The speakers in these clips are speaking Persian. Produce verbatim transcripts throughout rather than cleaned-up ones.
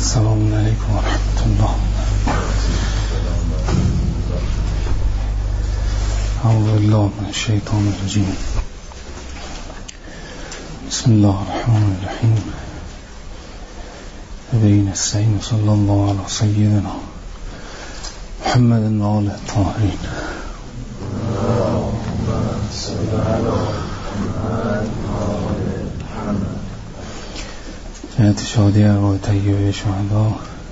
السلام علیکم و رحمت الله. اعوذ بالله من الشیطان الرجیم. بسم الله الرحمن الرحیم. بین السین صلی الله علی سیدنا محمد و آله الطاهرین. جهت شادی ارواح طیبه شهدا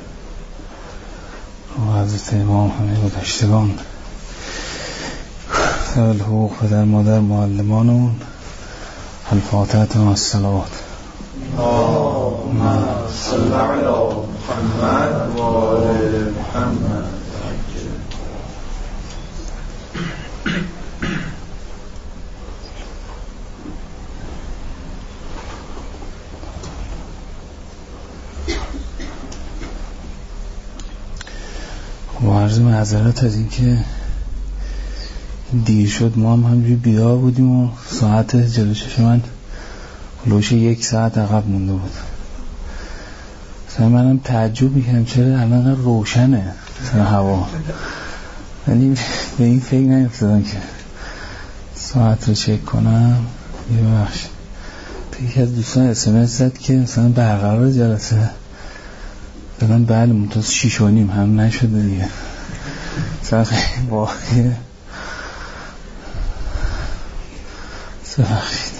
و حضرت امام همه گذشتگان، ذوی الحقوق پدر مادر معلمانمون، الفاتحه و الصلوات. اللهم صل علی محمد و آل محمد. با عرض معذرت از اینکه دیر شد. ما هم همجوری بیدار بودیم و ساعت جلوی چشم من لوش یک ساعت عقب مونده بود. مثلا منم تعجب میکنم چرا الان روشنه مثلا هوا، ولی به این فکر نیفتادم که ساعت رو چک کنم. یه بخش یکی از دوستان اس ام اس زد که مثلا برقرار جلسه، دادم بله منتاز شیش و نیم هم نشده دیگه. مثلا خیلی واقعی سبخید.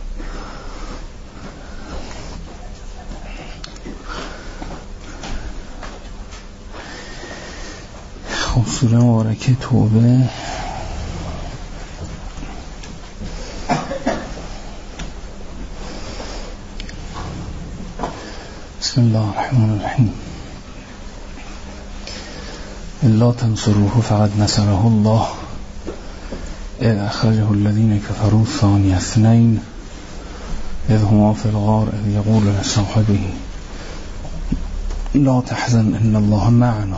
خب سوره مبارکه توبه. بسم الله الرحمن الرحیم. الا تنصروه فقد نصره الله اذ اخرجه الذين كفروا ثاني اثنين اذ هما في الغار اذ يقول لصاحبه لا تحزن ان الله معنا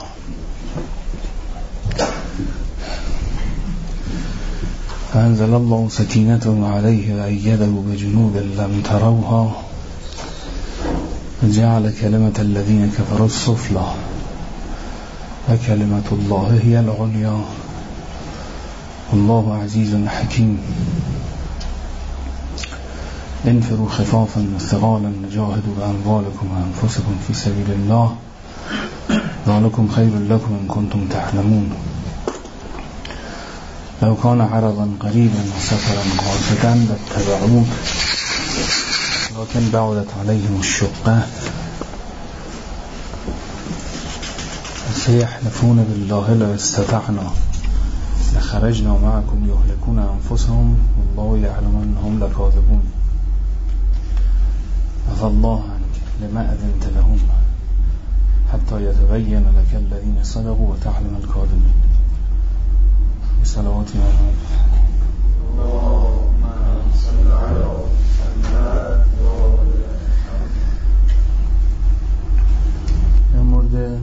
فانزل الله سكينته عليه وأيده بجنود لم تروها وجعل كلمة الذين كفروا السفلى وكلمة الله هي العليا والله عزيز حكيم. انفروا خفافا وثقالا وجاهدوا بأموالكم وأنفسكم في سبيل الله ذلكم خير لكم إن كنتم تعلمون. لو كان عرضا قريبا وسفرا قاصدا لاتبعوك لكن بعدت عليهم الشقة سيحلفون بالله لو استطعنا لخرجنا معكم يهلكون أنفسهم والله يعلم أنهم لكاذبون. عفى الله عنك لما أذنت لهم حتى يتبين لك الذين صدقوا وتعلم الكاذبين. بصلوات محمد. اللهم صل على محمد و آل محمد. در مورد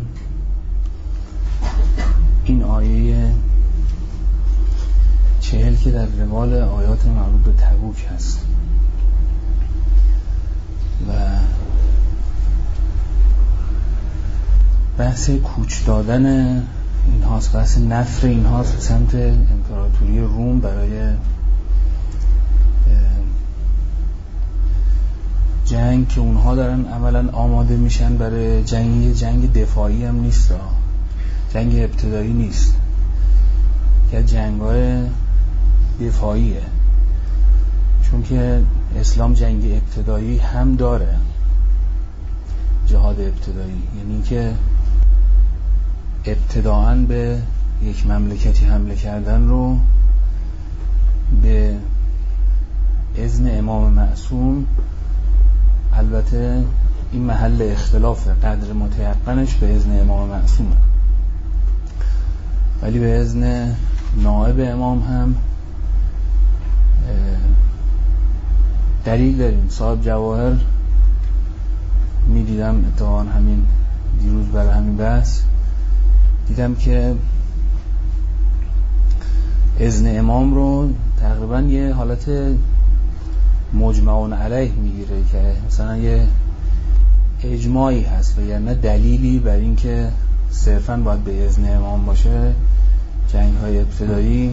این آیه چهل که در روال آیات مربوط به تبوک هست و بحث کوچ دادن این هاست، بحث نفر این هاست به سمت امپراتوری روم برای جنگ که اونها دارن عملا آماده میشن برای جنگ. جنگ دفاعی هم نیست، جنگ ابتدایی نیست، که جنگ‌های دفاعیه، چون که اسلام جنگ ابتدایی هم داره، جهاد ابتدایی، یعنی که ابتداءً به یک مملکتی حمله کردن رو به اذن امام معصوم. البته این محل اختلافه، قدر متیقنش به اذن امام معصومه، ولی به اذن نائب امام هم دلیل داریم. صاحب جواهر میدیدم اتفاقاً همین دیروز برای همین بحث دیدم که اذن امام رو تقریبا یه حالت مجمعون علیه میگیره، که مثلا یه اجماعی هست و یعنی دلیلی بر این که صرفاً باید به اذن امام باشه جنگ های ابتدایی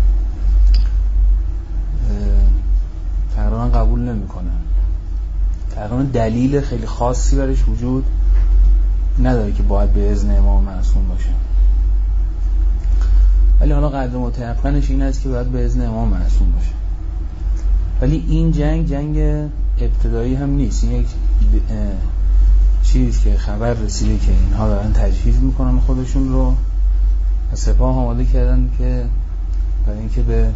تقریبا قبول نمی کنن. تقریبا دلیل خیلی خاصی برش وجود نداره که باید به اذن امام معصوم باشه، ولی حالا قدر متيقنش این است که باید به اذن امام معصوم باشه. ولی این جنگ جنگ ابتدایی هم نیست، این یک چیزی که خبر رسیده که اینها دارن تجهیز میکنن خودشون رو و سپاه آماده کردن که برای اینکه به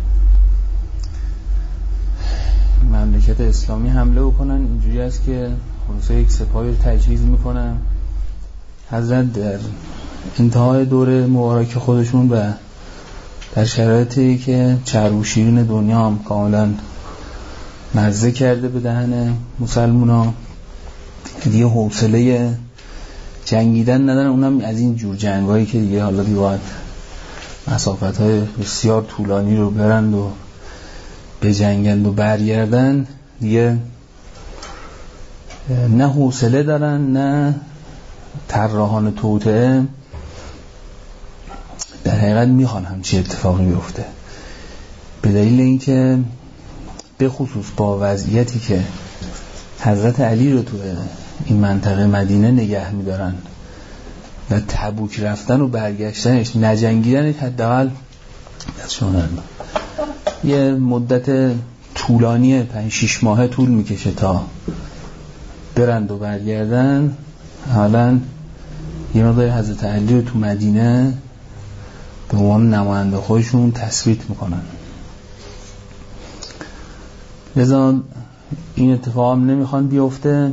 مملکت اسلامی حمله بکنن. اینجوری است که خلاصه یک سپاهی رو تجهیز میکنن. حضرت در انتهای دوره مبارک خودشون و در شرایطی که چرب و شیرین دنیا هم کاملا مزه کرده به دهن مسلمونا، دیگه حوصله جنگیدن ندارن، اونم از این جور جنگایی که دیگه حالا دیگه باید مسافت‌های بسیار طولانی رو برند و بجنگند و برگردن، دیگه نه حوصله دارن نه طراحان توطئه در حقیقت میخوان همچی اتفاقی بیفته، به دلیل اینکه به خصوص با وضعیتی که حضرت علی رو تو این منطقه مدینه نگه میدارن و تبوک رفتن و برگشتنش نجنگیدنش حداقل یه مدت طولانی پنج شش ماه طول میکشه تا برند و برگردن. حالا یه مقدار حضرت علی رو تو مدینه به عنوان نماینده خودشون تثبیت میکنن. لذا این اتفاق هم نمیخوان بیفته.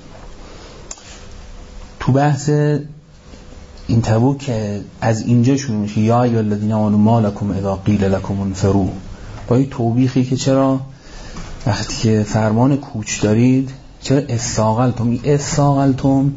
تو بحث این تبوک که از اینجا شروع میشه، یا ایها الذین آمنوا ما لکم اذا قیل لکم انفروا، با این توبیخی که چرا وقتی که فرمان کوچ دارید چرا اثاقلتم. این اثاقلتم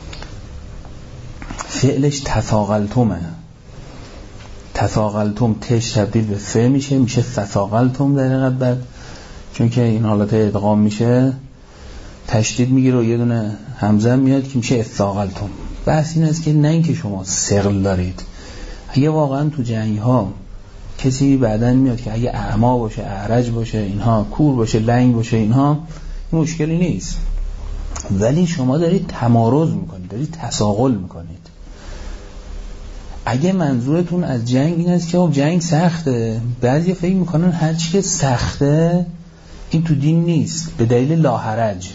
فعلش تثاقلتمه، تثاقلتم تش تبدیل به فعل میشه میشه تثاقلتم در حقیقت. بعد چون که این حالت ادغام میشه تشدید میگیره و یه دونه همزه میاد که میشه اثاقلتم. بحث این است که نه اینکه شما ثقل دارید، اگه واقعا تو جنگ ها کسی بعدن میاد که اگه اعما باشه اعرج باشه اینها کور باشه لنگ باشه اینها این مشکلی نیست، ولی شما دارید تمارض میکنید، دارید تساقل میکنید. اگه منظورتون از جنگ این است که جنگ سخته، بعضی فکر میکنن هر چی که سخته این تو دین نیست به دلیل لاحرج.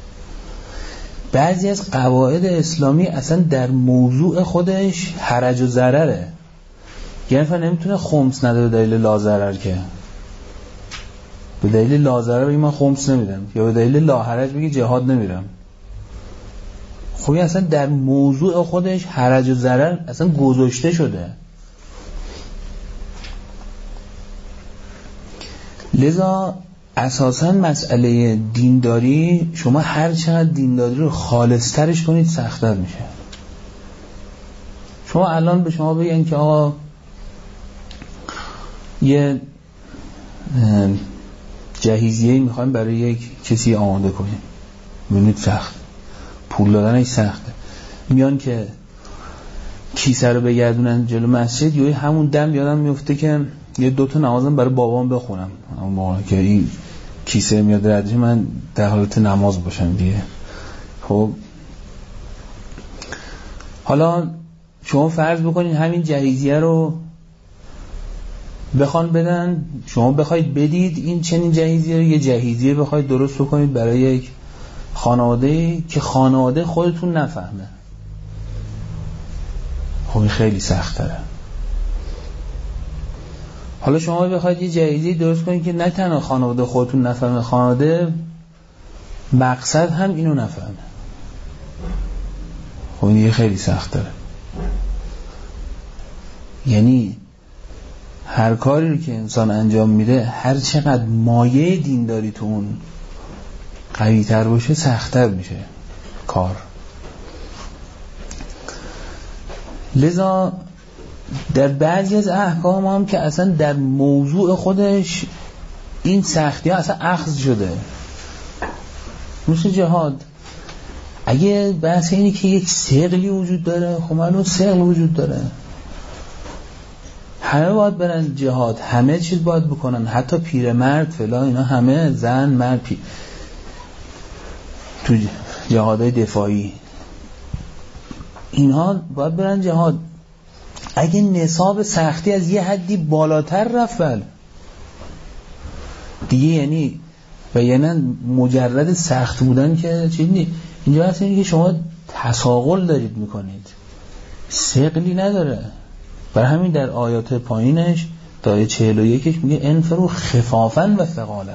بعضی از قواعد اسلامی اصلا در موضوع خودش حرج و ضرره، یعنی فرد نمیتونه خمس نده به دلیل لازرر، که به دلیل لازرر بگی من خمس نمیدم یا به دلیل لاحرج بگی جهاد نمیرم. خب این اصلا در موضوع خودش حرج و ضرر اصلا گذاشته شده. لذا اساساً مسئله دینداری شما هر چقدر دینداری رو خالص ترش کنید سخت‌تر میشه. شما الان به شما بگن که آقا یه جهیزیه میخوایم برای یک کسی آماده کنیم، ببینید سخت، پول دادنش سخته. میان که کیسه رو بگردونن جلو مسجد، یا همون دم یادم میفته که یه دوتا نمازم برای بابام بخونم، اون موقع که این کیسه میاد ردش من در حالت نماز باشم دیگه. خب حالا شما فرض بکنید همین جهیزیه رو بخوان بدن، شما بخواید بدید این چنین جهیزیه رو، یه جهیزیه بخواید درست بکنید برای یک خانواده که خانواده خودتون نفهمه، خب خیلی سخت تره. حالا شما بخواید یه جهیزیه درست کنید که نه تنها خانواده خودتون نفهمه، خانواده مقصد هم اینو نفهمه، خب این خیلی سخت تره. یعنی هر کاری رو که انسان انجام میده هر چقدر مایه دینداری تو اون قوی تر باشه سخت‌تر میشه کار. لذا در بعضی از احکام هم که اصلا در موضوع خودش این سختی ها اصلا اخذ شده، مثل جهاد. اگه بحث اینه که یک ثقلی وجود داره، خب معلومه ثقل وجود داره، همه باید برن جهاد، همه چیز باید بکنن، حتی پیرمرد فلا اینا همه، زن مرد پیر، تو جهادهای دفاعی اینها باید برن جهاد. اگه نصاب سختی از یه حدی بالاتر رفت بله دیگه، یعنی و یعنی مجرد سخت بودن که چیزی نیست. اینجا هست اینه که شما تساقل دارید میکنید، ثقلی نداره. برای همین در آیات پایینش تا آیه چهل و یکش میگه انفروا خفافا و ثقالا،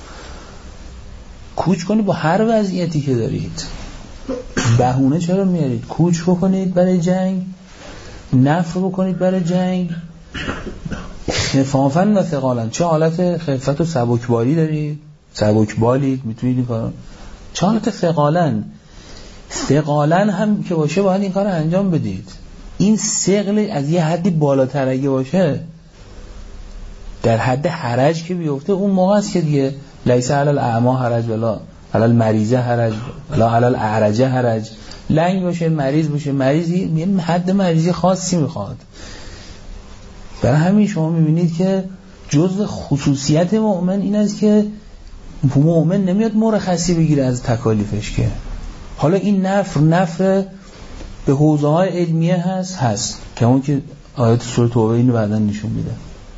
کوچ کنید با هر وضعیتی که دارید. بهونه چرا میارید؟ کوچ بکنید برای جنگ، نفر بکنید برای جنگ، خفافا و ثقالا. چه حالت خفت و سبکباری دارید؟ سبکبالید، میتونید کارو. چه حالت ثقالا؟ ثقالا هم که باشه باید این کار رو انجام بدید. این ثقل از یه حدی بالاتر اگه باشه، در حد حرج که بیفته، اون موقع است که دیگه لیس علی الاعما حرج ولا علی المریض حرج ولا علی الاعرج حرج. لنگ باشه، مریض باشه، مریضی یه حد مریضی خاصی میخواد. برای همین شما میبینید که جزء خصوصیت مؤمن این است که مؤمن نمیاد مرخصی بگیره از تکالیفش. که حالا این نفر نفر به حوزه های علمیه هست هست که اون که آیات سوره توبه اینو بعداً نشون میده.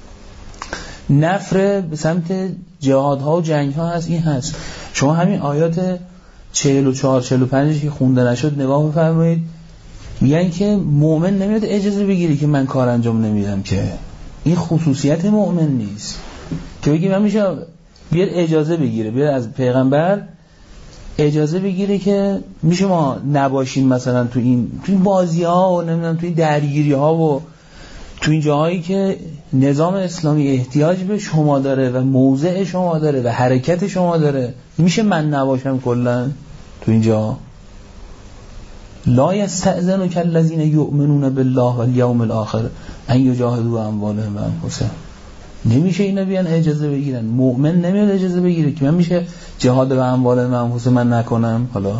نفر به سمت جهادها و جنگها هست، این هست. شما همین آیات چهل و چهار چهل و پنج که خونده نشد نگاه بفرمایید، میگن که مؤمن نمیاد اجازه بگیره که من کار انجام نمیدم، که این خصوصیت مؤمن نیست که بگی من میشه بیاد اجازه بگیره، بیاد از پیغمبر اجازه بگیره که میشه ما نباشیم مثلا تو این تو این بازی ها و نمیدونم تو این درگیری ها و تو این جاهایی که نظام اسلامی احتیاج به شما داره و موضع شما داره و حرکت شما داره، میشه من نباشم کلا تو اینجا. لا یستأذنک الذین یؤمنون بالله والیوم الاخر ان یجاهدوا اموالهم و انفسهم. نمیشه اینا بیان اجازه بگیرن. مؤمن نمیاد اجازه بگیره که من میشه جهاد به اموالهم و انفسهم من نکنم. حالا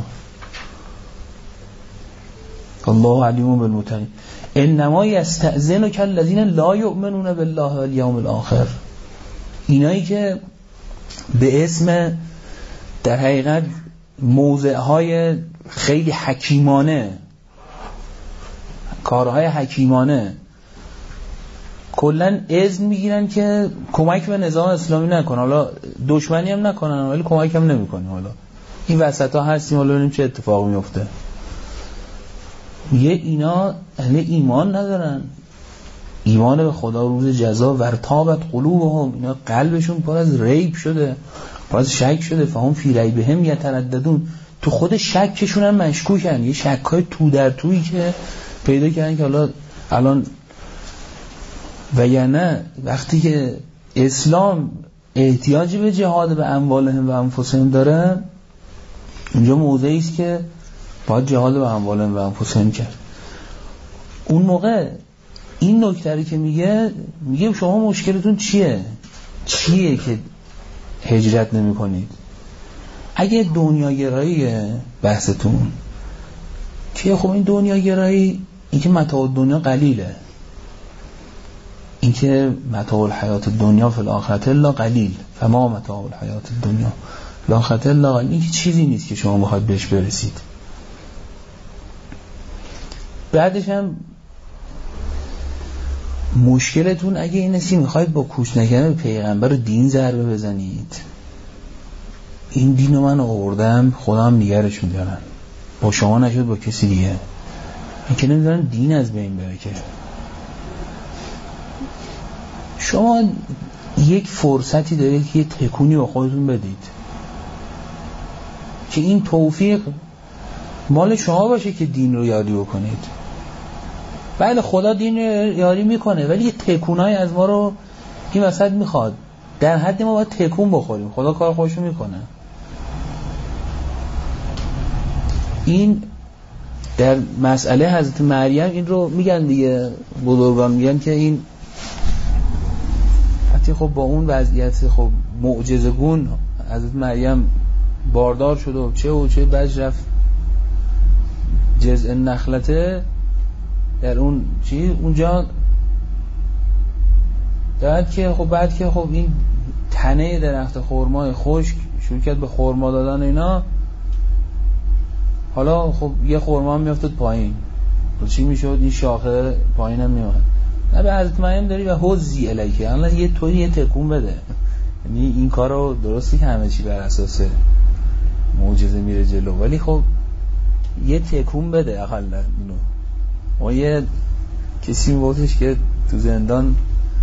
الله علیم بالمتقین. انما یستأذنک الذین لا یؤمنون بالله والیوم الاخر. اینایی که به اسم در حقیقت موضعهای خیلی حکیمانه، کارهای حکیمانه کلن اذن میگیرن که کمک به نظام اسلامی نکن، حالا دشمنی هم نکنن ولی کمک هم نمیکنی. حالا این وسط ها هستیم، حالا ببینیم چه اتفاق میفته. میگه اینا اهل ایمان ندارن، ایمان به خدا روز جزا. ورتابت قلوبهم، اینا قلبشون پر از ریب شده، پر از شک شده. فهم فی ریبهم یترددون، تو خود شکشون هم مشکوکن، یه شکای تو در تویی که پیدا کردن که حالا الان و یا نه وقتی که اسلام احتیاجی به جهاد به اموالهم و انفسهم داره، اونجا موضعی است که باید جهاد به اموالهم و انفسهم کرد. اون موقع این نکته که میگه میگه شما مشکلتون چیه؟ چیه که هجرت نمی کنید؟ اگه دنیاگرایی بحثتون که خب این دنیاگرایی، این که متاع دنیا قلیله، این که متاع الحیات دنیا فی الاخرة الا قلیل، فما متاع الحیات دنیا فی الاخرة الا قلیل. این چیزی نیست که شما بخواید بهش برسید. بعدش هم مشکلتون اگه این است میخواید با کوچ نکردن پیغمبر رو دین ضربه بزنید، این دین رو من آوردم خودم نگرش میدارن، با شما نشد با کسی دیگه. این که نمیدارن دین از بین بره. که شما یک فرصتی دارید که یه تکونی با خودتون بدید که این توفیق مال شما باشه که دین رو یاری بکنید. بله خدا دین رو یاری میکنه، ولی یه تکونای از ما رو این وسط میخواد. در حد ما باید تکون بخوریم، خدا کار خودشو میکنه. این در مسئله حضرت مریم این رو میگن دیگه، بزرگان میگن که این حتی خب با اون وضعیت خب معجزه‌گون حضرت مریم باردار شد و چه و چه بعد رفت جزء نخلته در اون چی اونجا بعد که خب بعد که خب این تنه درخت خرمای خشک شروع کرد به خرما دادن اینا، حالا خب یه خرما میافتاد پایین، چی میشد؟ این شاخه پایین هم میومد. نه به حضرت مریم داری و حوزی الیکه، الان یه طوری یه تکون بده، یعنی این کارو درستی که همه چی بر اساس معجزه میره جلو، ولی خب یه تکون بده اقلا اینو. ما یه کسی میگفتش که تو زندان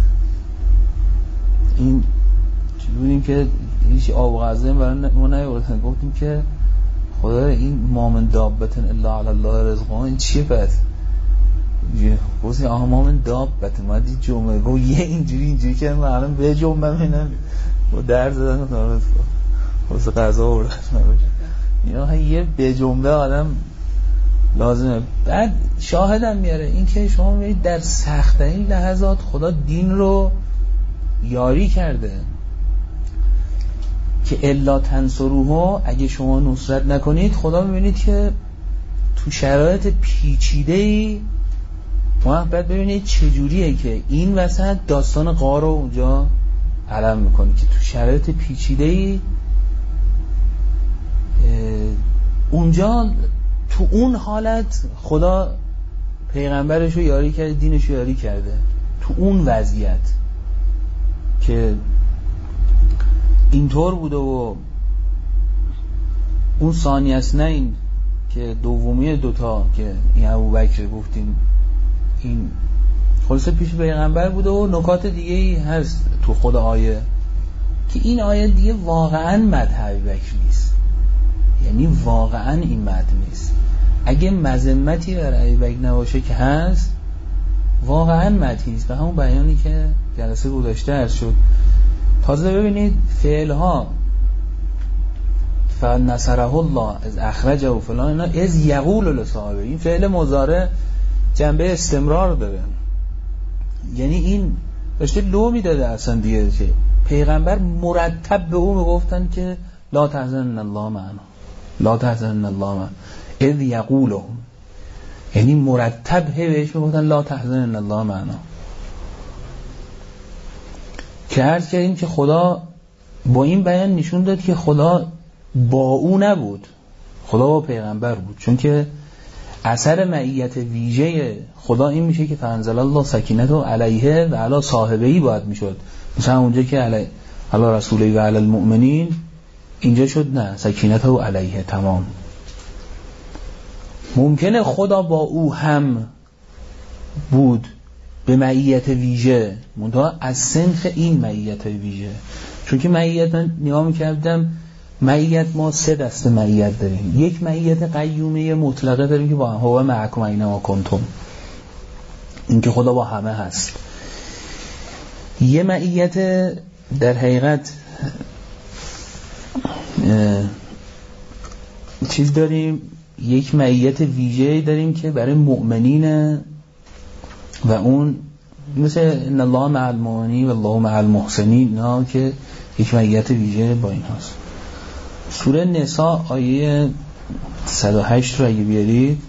این چی بودیم که هیچ آب و غذایی برای ما نیاوردن، گفتیم که خدا این مامن دابتن الا علی الله رزقها، این چیه پس؟ گفتیم آها مامن دابتن ما دی جمعه گفت یه اینجوری اینجوری که من الان به جمعه ببینم و در زدن و نارد واسه غذا آوردن اینا، یه به جمعه آدم لازمه. بعد شاهدم میاره این که شما میبینید در سخت‌ترین لحظات خدا دین رو یاری کرده که الا تنصروها، اگه شما نصرت نکنید خدا میبینید که تو شرایط پیچیده‌ای ما باید ببینید چجوریه که این وسط داستان غار رو اونجا علم میکنه که تو شرایط پیچیده‌ای اونجا تو اون حالت خدا پیغمبرش رو یاری کرده، دینش رو یاری کرده تو اون وضعیت که اینطور بوده. و اون ثانی اثنین که دومی دوتا که این ابوبکر گفتیم این خلاصه پیش پیغمبر بوده و نکات دیگه ای هست تو خود آیه که این آیه دیگه واقعا مدح ابوبکر نیست، یعنی واقعا این مدح نیست. اگه مذمتی برای ابوبکر نباشه که هست، واقعا مدحی نیست. به همون بیانی که جلسه گذشته عرض شد. تازه ببینید فعلها فنصره الله از اخرجه و فلان اینا از یقول لصاحبه، این فعل مضارع جنبه استمرار داره، یعنی این داشته لو میداده اصلا دیگه که پیغمبر مرتب به او میگفتن که لا تحزن الله معنا، لا تحزن الله معنا اذ یقولهم، یعنی مرتب بهش میگفتن لا تحزن الله معنا. که عرض کردیم که خدا با این بیان نشون داد که خدا با او نبود، خدا با پیغمبر بود، چون که اثر معیت ویژه خدا این میشه که فانزل الله سکینته علیه و علی صاحبه‌ای باید میشد، مثلا اونجا که علی علی رسوله و علی المؤمنین، اینجا شد نه سکینته علیه تمام. ممکنه خدا با او هم بود به معیت ویژه، منتها از سنخ این معیت ویژه، چون که معیت من نگاه میکردم معیت ما سه دسته معیت داریم. یک معیت قیومه مطلقه داریم که با هو معکم اینما کنتم، این که خدا با همه هست. یه معیت در حقیقت چیز داریم، یک معیت ویژه داریم که برای مؤمنین و اون مثل ان الله مع المؤمنین و الله مع المحسنین، نه که یک معیت ویژه با این هست. سوره نساء آیه صد و هشت رو اگه بیارید،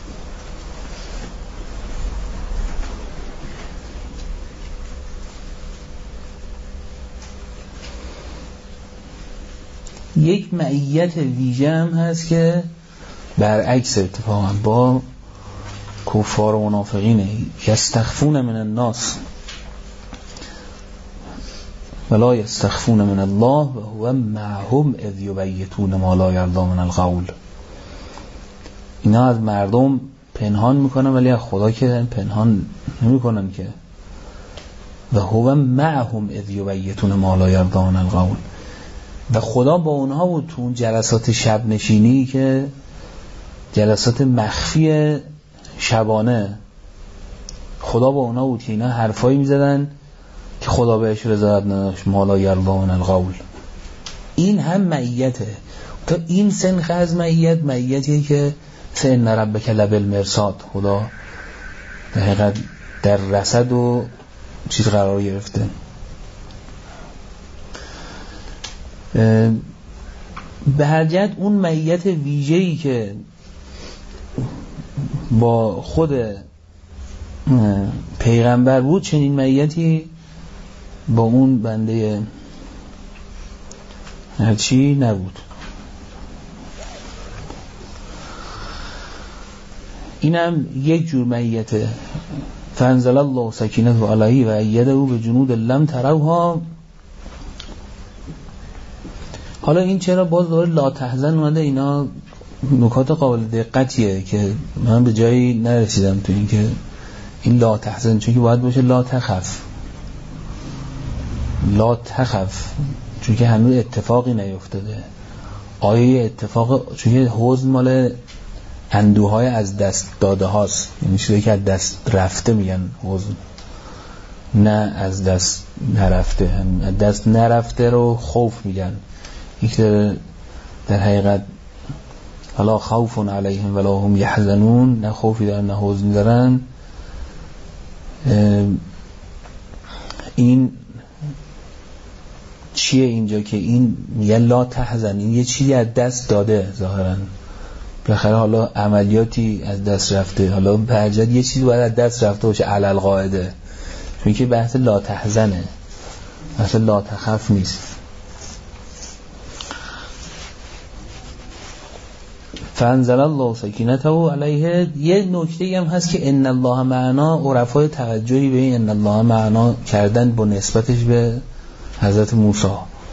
یک معیت ویژه هم هست که برعکس اتفاقا با کفار و منافقینه. یستخفون من الناس ولا یستخفون من الله و هو معهم اذ یبیتون ما لا یرضی من القول. اینا از مردم پنهان میکنن ولی از خدا که پنهان نمیکنن که. و هو معهم اذ یبیتون ما لا یرضی من القول. و خدا با اونها بود تو اون جلسات شب نشینی که جلسات مخفی شبانه، خدا با اونها بود که اینا حرفایی میزدن که خدا بهش رضایت نداشت، ما لا یرضی من القول. این هم معیته. تا این سنخ از معیت معیتیه که ان ربک لبالمرصاد، خدا در حقیقت در رصد و چیز قرار گرفته. به هر جهت اون معیت ویژه‌ای که با خود پیغمبر بود چنین معیتی با اون بنده هرچی نبود. اینم یک جور معیته. فانزل الله سکینته علیه و ایده به جنود لم تروها. حالا این چرا باز دوباره لا تحزن اومده؟ اینا نکات قابل دقتیه که من به جایی نرسیدم تو این که این لا تحزن، چون که باید باشه لا تخف، لا تخف، چون که هنوز اتفاقی نیفتاده. آیه اتفاق، چون که حزن مال اندوهای از دست داده هاست، یعنی چیزی که از دست رفته میگن حزن، نه از دست نرفته. از دست نرفته رو خوف میگن. یک در, در حقیقت حالا خوف علیهم ولا هم یحزنون، نه خوفی دارن نه حزنی دارن. این چیه اینجا که این میگه لا تحزن، این یه چیزی از دست داده ظاهرا، بالاخره حالا عملیاتی از دست رفته، حالا برجت یه چیزی باید از دست رفته باشه علل قاعده، چون که بحث لا تحزنه، بحث لا تخف نیست. فانزل الله سکینته علیه. یه نکته هم هست که ان الله معنا، عرفای توجهی به این ان الله معنا کردن با نسبتش به حضرت موسی،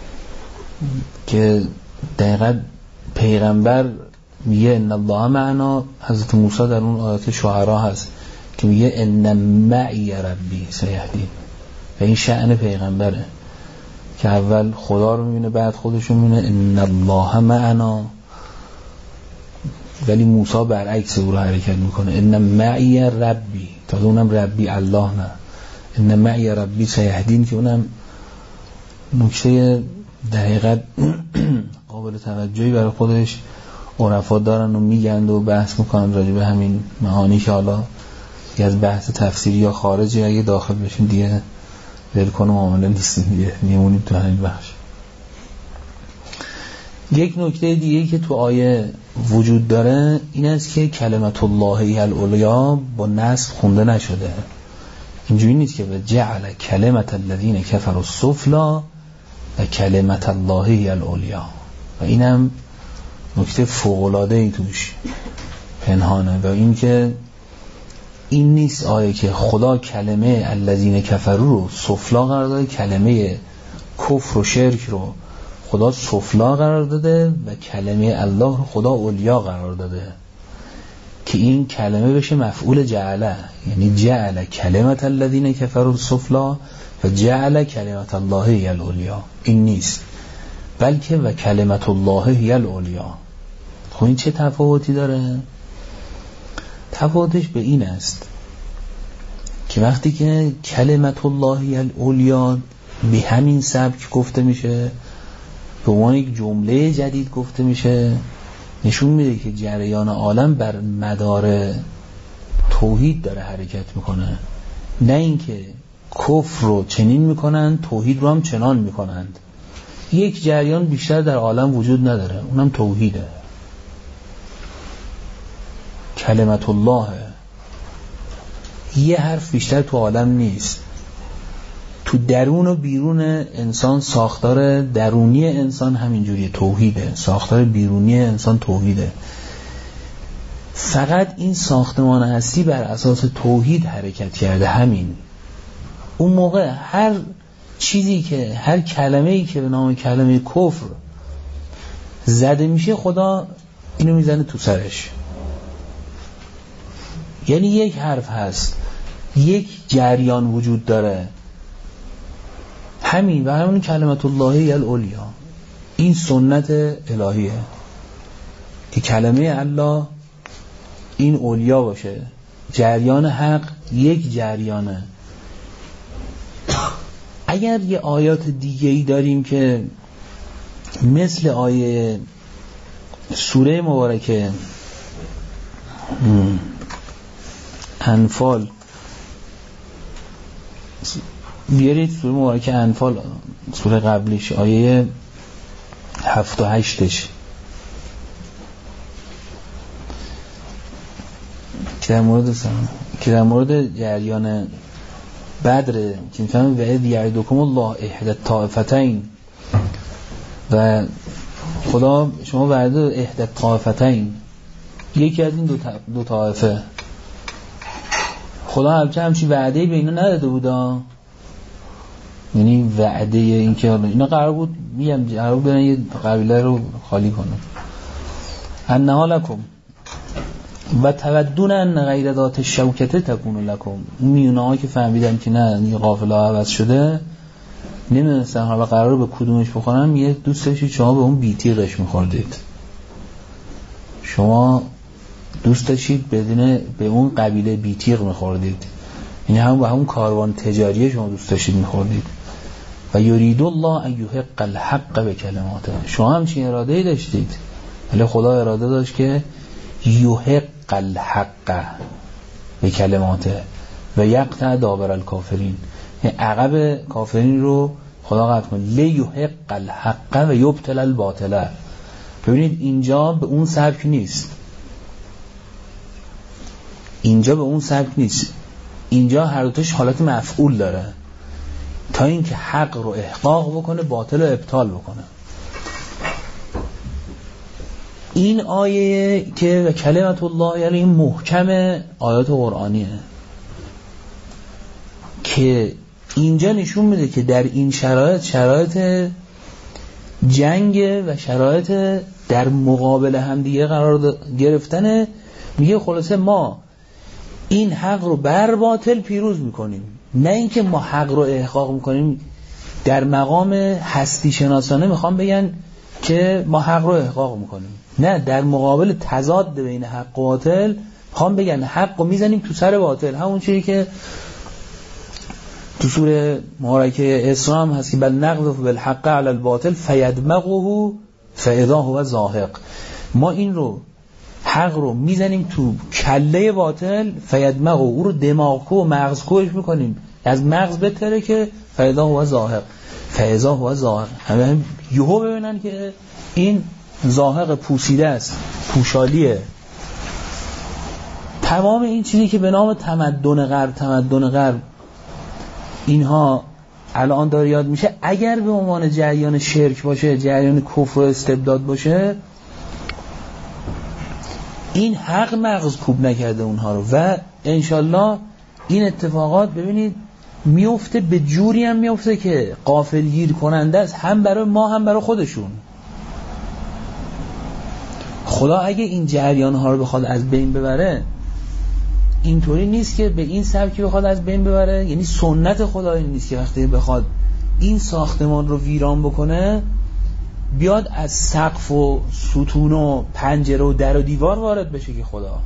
که دقیقاً پیغمبر میگه ان الله معنا، حضرت موسی در اون آیات شعرا هست که میگه ان معی ربی سیهدین، و این شأن پیغمبره که اول خدا رو میبینه بعد خودش رو میبینه ان الله معنا، ولی موسی برعکس او رو حرکت میکنه ان معی ربی، تا اونم ربی الله نه، ان معی ربی سیهدین، که اونم نکته دقیقاً قابل توجهی برای خودش عرفا دارن و میگند و بحث میکنن راجع به همین معانی که حالا از بحث تفسیری یا خارجی اگه داخل بشیم دیگه ولکن و معامله نیستیم دیگه، میمونیم تو همین بخش. یک نکته دیگه که تو آیه وجود داره این است که کلمت الله العلیا با نصب خونده نشده. اینجوری نیست که به جعل کلمت الذین کفروا السفلی و کلمت الله العلیا، و اینم نکته فوق‌العاده‌ای توش پنهانه، و این که این نیست آیه که خدا کلمه الذین کفروا رو سفلا قرار داده، کلمه کفر و شرک رو خدا سفلا قرار داده و کلمه الله رو خدا علیا قرار داده، که این کلمه بشه مفعول جعله، یعنی جعل کلمت الذین کفروا السفلا و جعل کلمت الله هی العلیا. این نیست، بلکه و کلمت الله هی العلیا. خب این چه تفاوتی داره؟ تفاوتش به این است که وقتی که کلمت الله هی العلیا به همین سبک گفته میشه، به عنوان یک جمله جدید گفته میشه، نشون میده که جریان عالم بر مدار توحید داره حرکت میکنه، نه اینکه کفر رو چنین میکنن توحید رو هم چنان میکنند. یک جریان بیشتر در عالم وجود نداره، اونم توحیده، کلمت الله. یه حرف بیشتر تو عالم نیست. تو درون و بیرون انسان ساختار درونی انسان همینجوریه، توحیده. ساختار بیرونی انسان توحیده. فقط این ساختمان هستی بر اساس توحید حرکت کرده. همین اون موقع هر چیزی که هر کلمه‌ای که به نام کلمه کفر زده میشه خدا اینو میزنه تو سرش. یعنی یک حرف هست، یک جریان وجود داره، همین و همین کلمت الله العلیا. این سنت الهیه که کلمه الله این علیا باشه، جریان حق یک جریانه. اگر یه آیات دیگه‌ای داریم که مثل آیه سوره مبارکه انفال، بیارید سوره مبارکه انفال، سوره قبلیش آیه هفت و هشتش، که در مورد که در مورد جریان بدر که میفهمه و اذ یعدکم الله احدی الطائفتین و خدا شما وعده احدی الطائفتین یکی از این دو, دو طائفه خدا البته همچین وعده‌ای به اینا نداده بودا، یعنی وعده این که اینا قرار بود میگم قرار بود برن یه قبیله رو خالی کنن انها لکم و تودون ان غیر ذات الشوکته تکون لکم. اون میونه‌ها که فهمیدن که نه این قافله عوض شده نمیدونستن حالا قرار به کدومش بخورن، یه دوست داشتید شما به اون بیتیغش میخوردید، شما دوست داشتید بدون به اون قبیله بیتیغ میخوردید، یعنی همون به همون کاروان تجاری شما دوست داشتید میخوردید. و یرید الله ان یحق الحق بکلماته، شما همچین اراده‌ای داشتید ولی خدا اراده داشت که یحق الحق بکلماته و یقطع دابر الکافرین، یعنی عقب کافرین رو خدا قطع کنه. لیحق الحق و یبطل الباطل. ببینید اینجا به اون سبک نیست، اینجا به اون سبک نیست، اینجا هر دوتاش حالت مفعول داره، تا اینکه حق رو احقاق بکنه باطل رو ابطال بکنه. این آیه که و کلمت الله یعنی این محکم آیات قرآنیه که اینجا نشون میده که در این شرایط شرایط جنگ و شرایط در مقابل هم دیگه قرار گرفتن، میگه خلاصه ما این حق رو بر باطل پیروز میکنیم، نه اینکه ما حق رو احقاق میکنیم. در مقام هستی شناسانه میخوام بگن که ما حق رو احقاق میکنیم، نه، در مقابل تضاد بین حق و باطل میخوام بگن حق رو میزنیم تو سر باطل. همون چیزی که تو سوره مبارکه اسراء هست که بل نقذف بالحق علی الباطل فیدمغه فاذا هو زاهق، ما این رو حق رو میزنیم تو کله باطل فیدمغه، او رو دماغکو و مغزکوش میکنیم، از مغز بتره که فاذا هو زاهق فاذا هو زاهق. همه یهو ببینن که این زاهق پوسیده است، پوشالیه. تمام این چیزی که به نام تمدن غرب تمدن غرب اینها الان داره یاد میشه، اگر به عنوان جریان شرک باشه، جریان کفر و استبداد باشه، این حق مغز کوب نکرده اونها رو و انشالله این اتفاقات ببینید میفته به جوری هم میفته که غافلگیر کننده است، هم برای ما هم برای خودشون. خدا اگه این جریان ها رو بخواد از بین ببره، اینطوری نیست که به این سبکی بخواد از بین ببره، یعنی سنت خدا این نیست که وقتی بخواد این ساختمان رو ویران بکنه بیاد از سقف و ستون و پنجره و در و دیوار وارد بشه که خدا،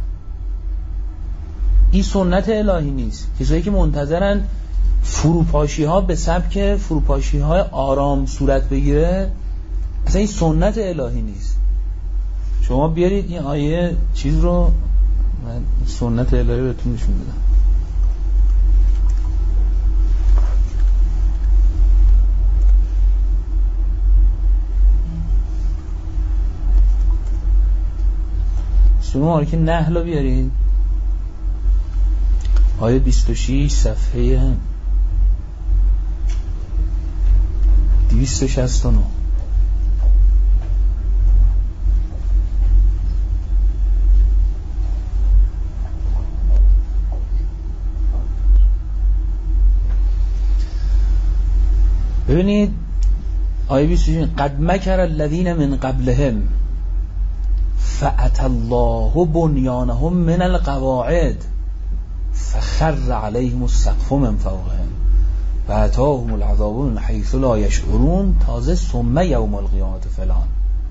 این سنت الهی نیست. کسایی که منتظرن فروپاشی ها به سبک فروپاشی های آرام صورت بگیره، اصلا این سنت الهی نیست. شما بیارید این آیه چیز رو، من سنت الهی رو بهتون نشون بدم. سوره مبارکه نحل رو بیارید، آیه بیست و شش صفحه دویست و شصت و نه. ببینید آیه بیست و شش، قد مکر الذین من قبلهم فأتی الله بنیانهم من القواعد فخر علیهم السقف من فوقهم و اتاهم العذاب من حیث لا یشعرون. تازه ثم یوم القیامت فلان.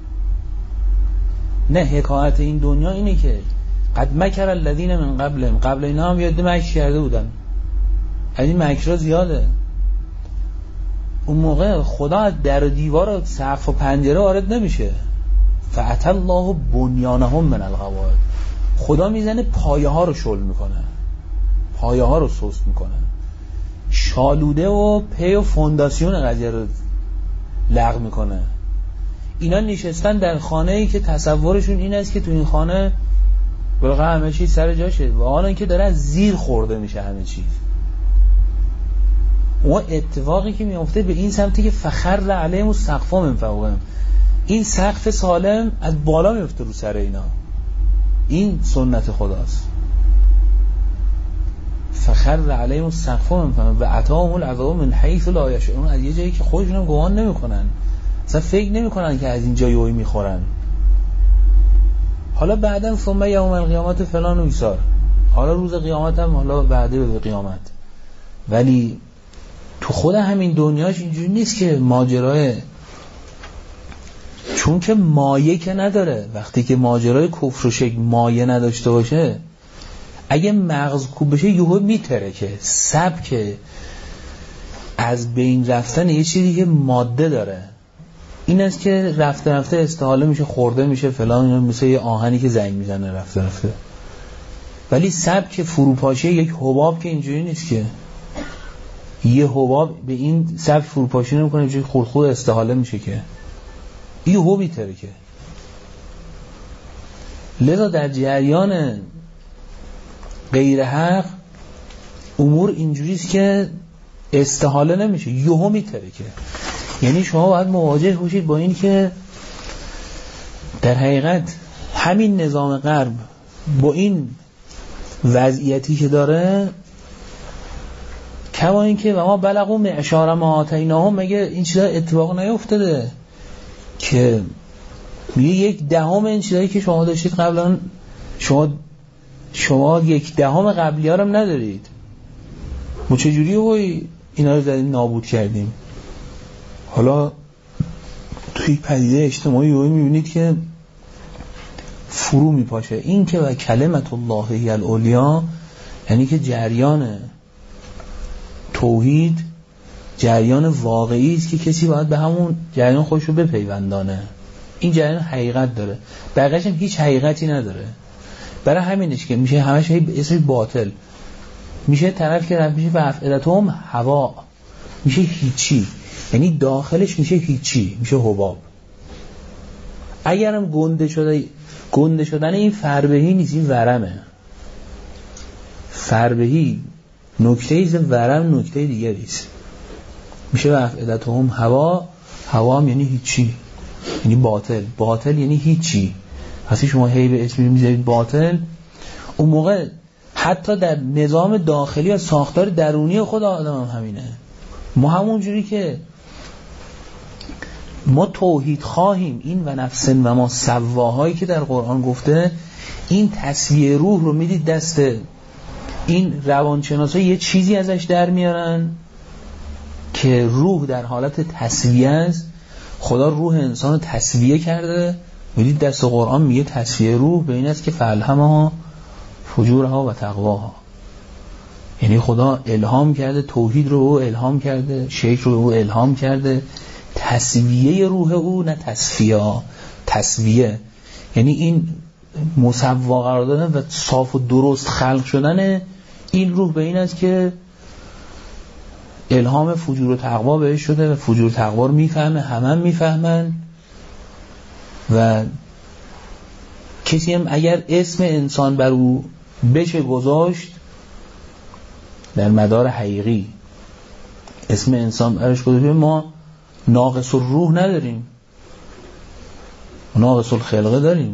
نه، حکایت این دنیا اینه که قد مکر الذین من قبلهم، قبل اینا هم یاد مکر کرده بودن، این مکرها زیاده. اون موقع خدا از در و دیوار و سقف و پنجره وارد نمیشه. فأتی الله بنیانهم من القواعد، خدا میزنه پایه ها رو شل میکنه، پایه ها رو سست میکنه، شالوده و پی و فونداسیون قضیه رو لغو میکنه. اینا نشستن در خانه‌ای که تصورشون این است که تو این خانه بالاخره همه چیز سر جاشه و حالا اینکه داره از زیر خورده میشه همه چیز. اون اتفاقی که میفته به این سمتی که فخر علیهم السقف من فوقهم، این سقف سالم از بالا میفته رو سر اینا. این سنت خداست. فخر علیهم السقف من فوقهم و اتاهم العذاب من حیث لا یشعرون، از یه جایی که خودشون هم گمان نمیکنن، اصلا فکر نمیکنن که از این جایی میخورن. حالا بعداً ثم یوم القیامت فلان و ایسار، حالا روز قیامت هم حالا بعده به قیامت. ولی تو خود همین دنیاش اینجوری نیست که ماجرای، چون که مایه که نداره. وقتی که ماجرای کفر و شرک مایه نداشته باشه، اگه مغز کوب بشه یهو میترکه. سبک از بین رفتن یه چیزی که ماده داره، این است که رفته رفته استحاله میشه، خورده میشه فلان، مثل یه آهنی که زنگ میزنه رفته رفته. ولی سبک فروپاشی یک حباب که اینجوری نیست که یه حباب به این سبک فروپاشی نمیکنه، اینجوری خود خود استحاله میشه که یه حبی ترکه. لذا در جریان غیر حق امور اینجوریست که استحاله نمیشه، یهو میترکه. یعنی شما باید مواجه باشید با این که در حقیقت همین نظام غرب با این وضعیتی که داره، کما این که و ما بلغوا معشار ما آتیناهم، مگه این چیزا اتفاق نیفتاده که میگه یک دهم این چیزایی که شما داشتید قبلا، شما شما یک دهم قبلی ها هم ندارید. ما چجوری وای اینا رو زدیم نابود کردیم؟ حالا توی پدیده اجتماعی رو میبینید که فرو میپاشه. این که و کلمت الله هی العلیا، یعنی که جریان توحید جریان واقعی است که کسی باید به همون جریان خودش رو بپیوندانه. این جریان حقیقت داره، بقیه‌اش هم هیچ حقیقتی نداره. برای همینش که میشه همش اسم باطل، میشه طرف که رفت میشه فافئدتهم هوا، میشه هیچی، یعنی داخلش میشه هیچی، میشه حباب. اگرم گنده شده، گنده شدن این فربهی نیست، این ورمه. فربهی نکته ایست، ورم نکته دیگری است. میشه فافئدتهم هوا، هوا هم یعنی هیچی، یعنی باطل. باطل یعنی هیچی. وقتی شما هی به اسمی میذارید باطل، اون موقع حتی در نظام داخلی و ساختار درونی خود آدم هم همینه. ما همون جوری که ما توحید خواهیم، این و نفسن و ما سواهایی که در قرآن گفته، این تسویه روح رو میدید دست این روانشناسا، یه چیزی ازش در میارن که روح در حالت تسویه است. خدا روح انسان رو تسویه کرده، میدید دست قرآن میگه تسویه روح به این است که فالهمها فجورها و تقواها، یعنی خدا الهام کرده توحید رو، او الهام کرده شرک رو، او الهام کرده تسویه روح او، نه تصفیه. تسویه یعنی این مصوا قرار دادن و صاف و درست خلق شدن این روح به این است که الهام فجور و تقوا بهش شده و فجور و تقوا رو میفهمه، همه هم میفهمن. و کسی هم اگر اسم انسان بر او بشه گذاشت در مدار حقیقی، اسم انسان برش گذاشت، ما ناقص الروح نداریم، ناقص الخلقه داریم،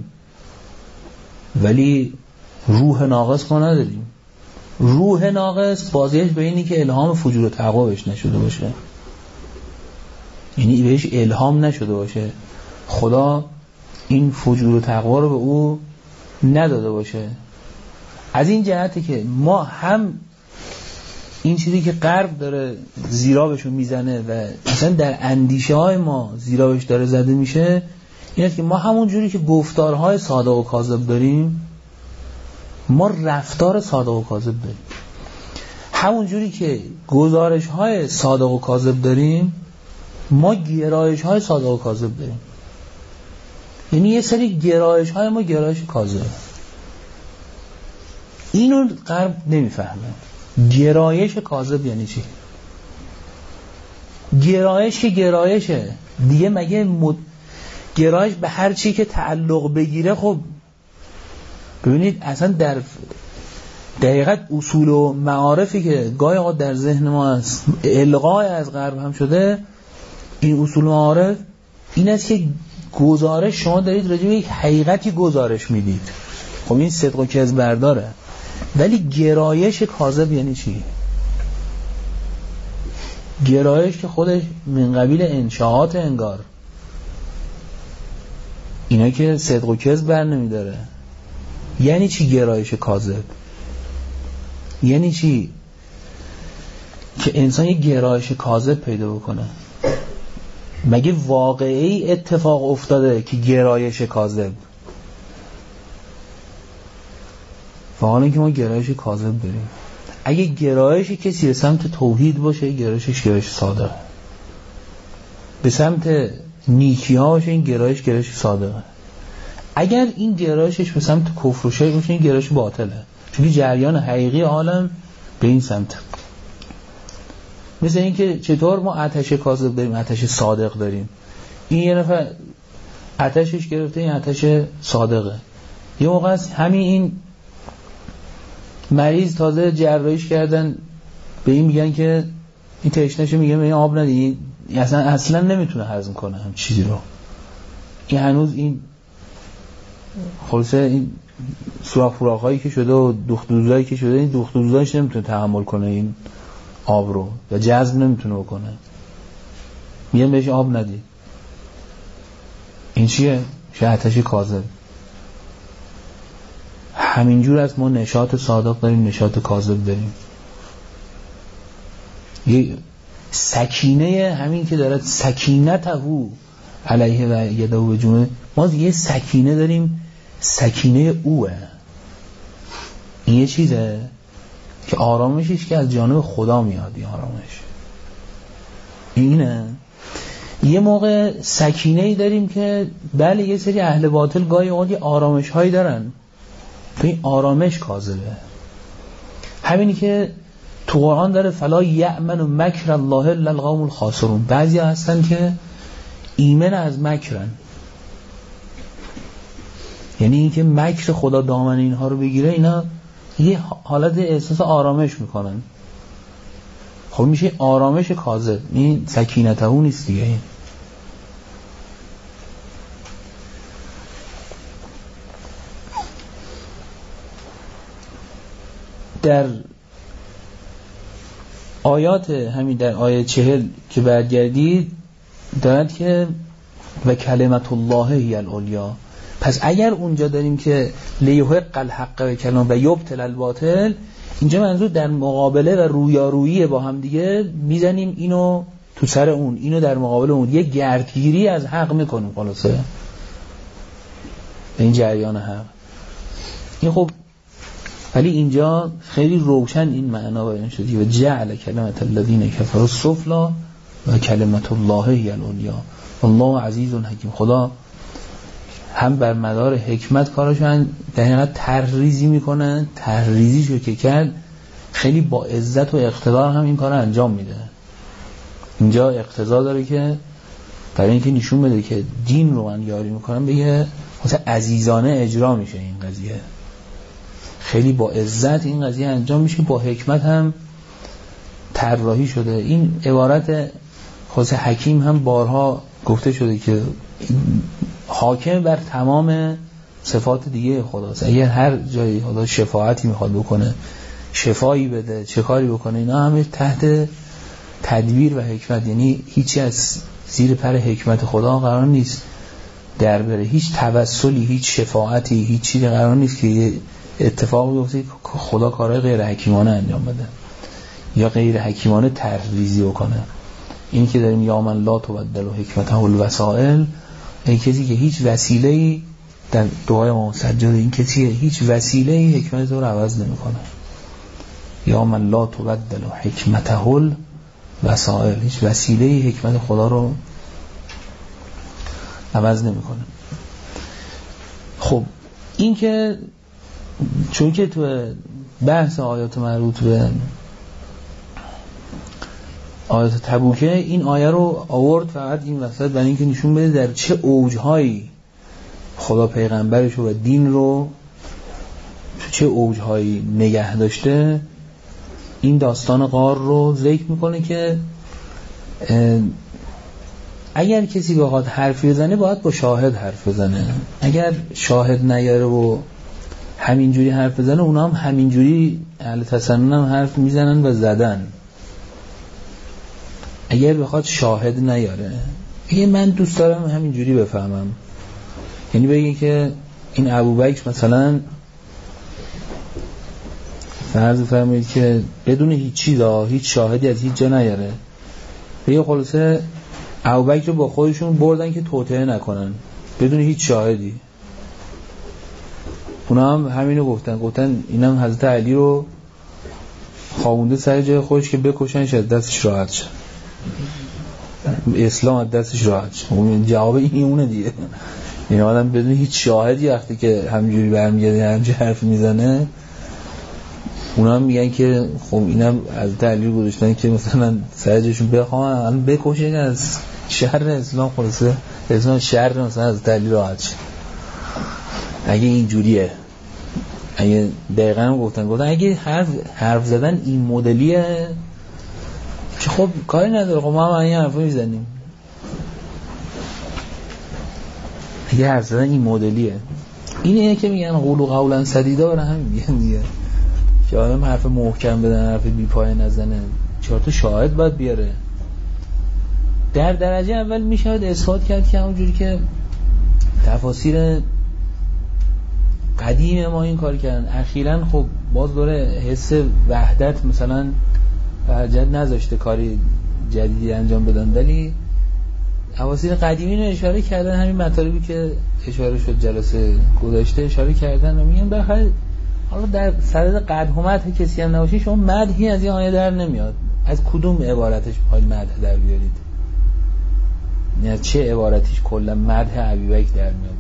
ولی روح ناقص ما نداریم. روح ناقص بازیش به اینی که الهام فجور و تقوا بهش نشده باشه، یعنی بهش الهام نشده باشه، خدا این فجور و تقوا رو به او نداده باشه. از این جهتی که ما هم این چیزی که غرب داره زیرابشو میزنه و مثلا در اندیشه های ما زیرابش داره زده میشه، این است که ما همون جوری که گفتارهای صادق و کاذب داریم، ما رفتار صادق و کاذب داریم. همون جوری که گزارش های صادق و کاذب داریم، ما گرایش های صادق و کاذب داریم. یعنی یه سری گرایش های ما گرایش کاذب، اینو غرب نمیفهمه. گرایش کاذب یعنی چی؟ گرایش که گرایشه دیگه، مگه مد... گرایش به هر چی که تعلق بگیره، خب ببینید اصلا در دقیقت اصول و معارفی که گاهی اوقات در ذهن ما هست الغای از غرب هم شده، این اصول و معارف این است که گزارش شما دارید راجع به یک حقیقتی گزارش میدید. خب این صدق و کذب برداره، ولی گرایش کاذب یعنی چی؟ گرایش که خودش من قبیل انشاءات انگار، اینا که صدق و کذب بر نمیداره. یعنی چی گرایش کاذب؟ یعنی چی که انسان یه گرایش کاذب پیدا بکنه؟ مگه واقعی اتفاق افتاده که گرایش کاذب؟ واقعا که ما گرایش کاذب داریم. اگه گرایش کسی به سمت توحید باشه، گرایشش گرایش صادقه. به سمت نیکی ها باشه، این گرایش گرایش صادقه. اگر این گرایشش به سمت کفر و شرک باشه، این گرایش باطله. چون جریان حقیقی عالم به این سمت. مثل این که چطور ما آتش کاذب داریم، آتش صادق داریم. این یه نفر آتشش گرفته، این آتش صادقه. یه موقع است همین این مریض تازه جراحیش کردن، به این میگن که این تشنه‌شو میگه این آب ندی، اصلا اصلا نمیتونه هضم کنه هم چیزی رو. این هنوز این خلاصه این سوراخ فراخایی که شده و دوخت دوزایی که شده، این دوخت دوزایش نمیتونه تحمل کنه این آب رو و جذب نمیتونه بکنه، میگن بهش آب ندی. این چیه؟ چه آتش کاذب. همینجور از ما نشاط صادق داریم، نشاط کاذب داریم. یه سکینه همین که دارد سکینته علیه و یده و جونه، ما یه سکینه داریم، سکینه اوه. این یه چیزه که آرامشش که از جانب خدا میاد. این آرامش اینه. یه موقع سکینه‌ای داریم که بله یه سری اهل باطل گاهی اوقات یه آرامش هایی دارن، تو این آرامش کاذبه. همینی که تو قرآن داره فلا یأمن مکر الله الا القوم الخاسرون. بعضی هستن که ایمن از مکرن، یعنی این که مکر خدا دامن اینها رو بگیره، اینا یه حالت احساس آرامش میکنن. خب میشه آرامش کاذب. این سکینته او نیست دیگه. این در آیات همین در آیه چهل که برگردید دارد که و کلمت الله هی العلیا. پس اگر اونجا داریم که لیحق الحق و کلمه و یبطل الباطل، اینجا منظور در مقابله و رویارویی با هم دیگه میزنیم اینو تو سر اون، اینو در مقابل اون، یه گردگیری از حق میکنیم خلاصه به این جریان حق. این خب ولی اینجا خیلی روشن این معنا بیان شده و جعل کلمت الذین کفروا السفلی و کلمت الله هی العلیا والله عزیز حکیم. خدا هم بر مدار حکمت کاراشون در حقیقت تحریزی میکنن، تحریزیشو که کرد خیلی با عزت و اقتدار هم این کار رو انجام میده. اینجا اقتضا داره که برای اینکه نشون بده که دین رو من یاری میکنم بگه مثلا عزیزانه اجرا میشه این قضیه، خیلی با عزت این قضیه انجام میشه، با حکمت هم طراحی شده. این عبارت خود حکیم هم بارها گفته شده که حاکم بر تمام صفات دیگه خداست. اگر هر جایی خدا شفاعتی میخواد بکنه، شفایی بده، چه کاری بکنه، اینا همه تحت تدبیر و حکمت. یعنی هیچی از زیر پر حکمت خدا قرار نیست در بره، هیچ توسلی، هیچ شفاعتی، هیچ چیزی قرار نیست که اتفاق بیفته خدا کارهای غیر حکیمانه انجام بده یا غیر حکیمانه تحریزی بکنه. این که داریم یا من لا تبدل حکمته الوسائل، این کسی که هیچ وسیله‌ای در دعای ما سجاده، این کسی هیچ وسیله‌ای حکمت رو عوض نمی‌کنه. یا من لا تبدل حکمته الوسائل، هیچ وسیله‌ای حکمت خدا رو عوض نمی‌کنه. خب این که چون که تو بحث آیات مربوط به آیات تبوکه این آیه رو آورد فقط این وسط برای اینکه نشون بده در چه اوجهایی خدا پیغمبرش و دین رو چه اوجهایی نگه داشته، این داستان غار رو ذکر میکنه که اگر کسی بخواد حرفی بزنه باید با شاهد حرف بزنه. اگر شاهد نیاره و همینجوری حرف بزنه، اونا هم همینجوری اهل تسنن هم حرف میزنن و زدن. اگر بخواد شاهد نیاره، اگه من دوست دارم همینجوری بفهمم، یعنی بگی که این ابوبکر مثلا فرض فرمایید که بدون هیچ چیز، هیچ شاهدی از هیچ جا نیاره، بگه خلاصه ابوبکر رو با خودشون بردن که توطئه نکنن بدون هیچ شاهدی. اونا هم همینو گفتن، گفتن اینم حضرت علی رو خوابونده سر جای خودش که بکشنش از دستش راحت شد، اسلام از دستش راحت شد. جواب این اونه دیگه. این آدم بدون هیچ شاهدی وقتی که همینجوری برمیگرده همینجوری حرف میزنه، اونا هم میگن که خب اینم از دلیل گذاشتن که مثلا سرجشون بخوام الان بکشن از شر اسلام، خلاصه اسلام شر مثلا از دلیل راحت شد. اگه اینجوریه، اگه دقیقاً هم گفتن گفتن اگه حرف حرف زدن این مدلیه که خب کاری نداره، خب ما هم این حرفو میزنیم. اگه حرف زدن این مدلیه، اینه که میگن قولو قولا سدیدا، برای همین میگن دیگه که آدم حرف محکم بدن، حرف بی پایه نزنه، چهار تا شاهد باید بیاره. در درجه اول میشه اثبات کرد که همونجوری که تفاسیر قدیم ما این کار کردن، اخیراً خب باز دوره حس وحدت مثلا حجت نذاشته کاری جدیدی انجام بدن، ولی تفاسیر قدیمی رو اشاره کردن، همین مطالبی که اشاره شد جلسه گذشته اشاره کردن و میگن بخیر حالا در صدد قدحمت کسی هم نباشی، شما مدحی از این آیه در نمیاد. از کدوم عبارتش بخواید مدح در بیارید؟ نه چه عبارتیش کلا مدح ابوبکر در میاد؟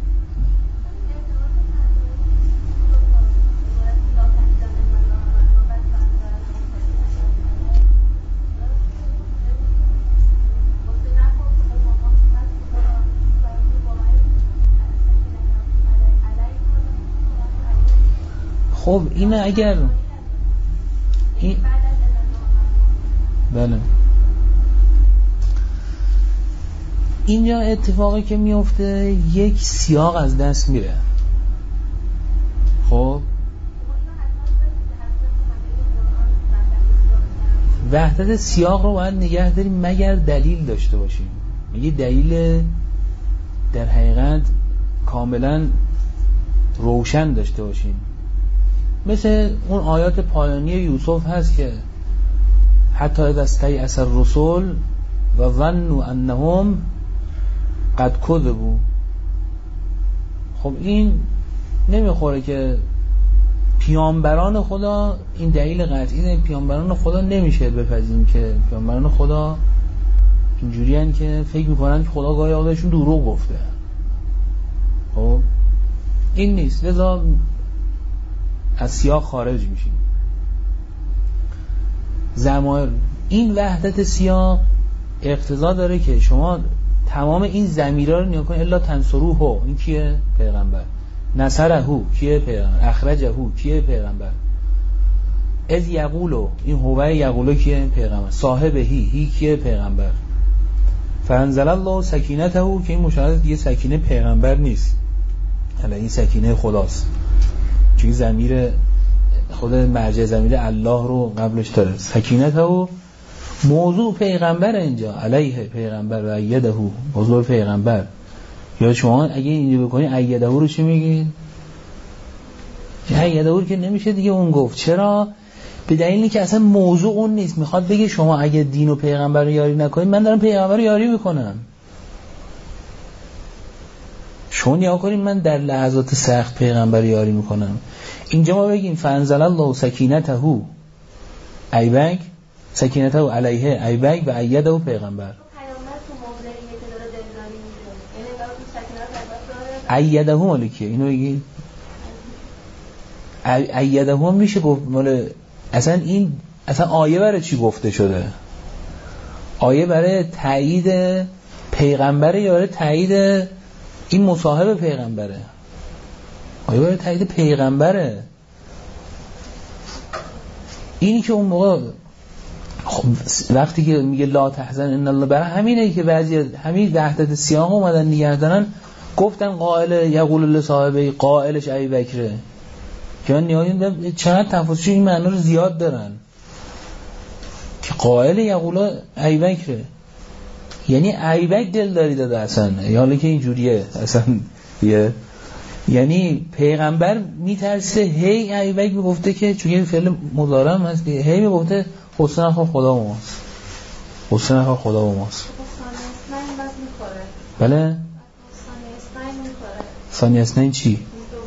خب این اگر این بله اینجا اتفاقی که میفته یک سیاق از دست میره. خب وحدت سیاق رو باید نگه داریم مگر دلیل داشته باشیم، یه دلیل در حقیقت کاملا روشن داشته باشیم. مثل اون آیات پایانی یوسف هست که حتی اذا استیأس الرسل و ظنوا انهم قد کذبوا. خب این نمیخوره که پیامبران خدا، این دلیل قطعی پیامبران خدا نمیشه بپذیریم که پیامبران خدا اینجوری هن که فکر میکنن که خدا گاهی آقایشون دروغ گفته. خب این نیست، لذا از سیاق خارج میشیم. زمایر این وحدت سیاق اقتضا داره که شما تمام این ضمیرها رو نگاه کنید. الا تنصروه، این کیه؟ پیغمبر. نصره کیه؟ پیغمبر. اخرجه کیه؟ پیغمبر. اذ یقولو، این هو یقولو کیه؟ پیغمبر. صاحبه هی هی کیه؟ پیغمبر. فانزل الله سکینته، که این مشاهده دیگه سکینه پیغمبر نیست، حالا این سکینه خداست، چون ضمیر خود مرجع ضمیر الله رو قبلش داره. سکینته موضوع پیغمبر اینجا، علیه پیغمبر و ایده موضوع پیغمبر. یا شما اگه اینجا بکنید ایده رو چی میگید؟ ایده رو که نمیشه دیگه اون گفت. چرا؟ به دلیلی که اصلا موضوع اون نیست. میخواد بگه شما اگه دین و پیغمبر رو یاری نکنید، من دارم پیغمبر رو یاری میکنم. شما نیا کنید من در لحظات سخت پیغمبر رو یاری میکنم. اینجا ما بگیم فانزل الله سکینته ایبک، سکینته علیه ایبک و ایده و پیغمبر. ایده هم مالی که اینو بگید ایده هم میشه گفت مال اصلا این اصلا آیه برای چی گفته شده؟ آیه برای تایید پیغمبره یا برای تایید این مصاحب پیغمبره؟ آیه برای تایید پیغمبره. اینی که اون موقع خب وقتی که میگه لا تحزن ان الله، برای همینه که بعضی همین وحدت سیاق اومدن نگه دارن، گفتن قائل یقول لصاحبه، قائلش ابی بکره، که من نیاییم چقدر تفاصیل این معنا رو زیاد دارن که قائل یقول ابی بکره، یعنی ابی بکر دلداری داده اصلا، حالا که اینجوریه اصلا یه یعنی پیغمبر میترسه هی ابی بکر میگفته که چون این فعل مضارع هم هست، هی میگفته حسن خدا خدا و ماست، حسن خدا خدا و ماست. بله ثانی اثنین چی؟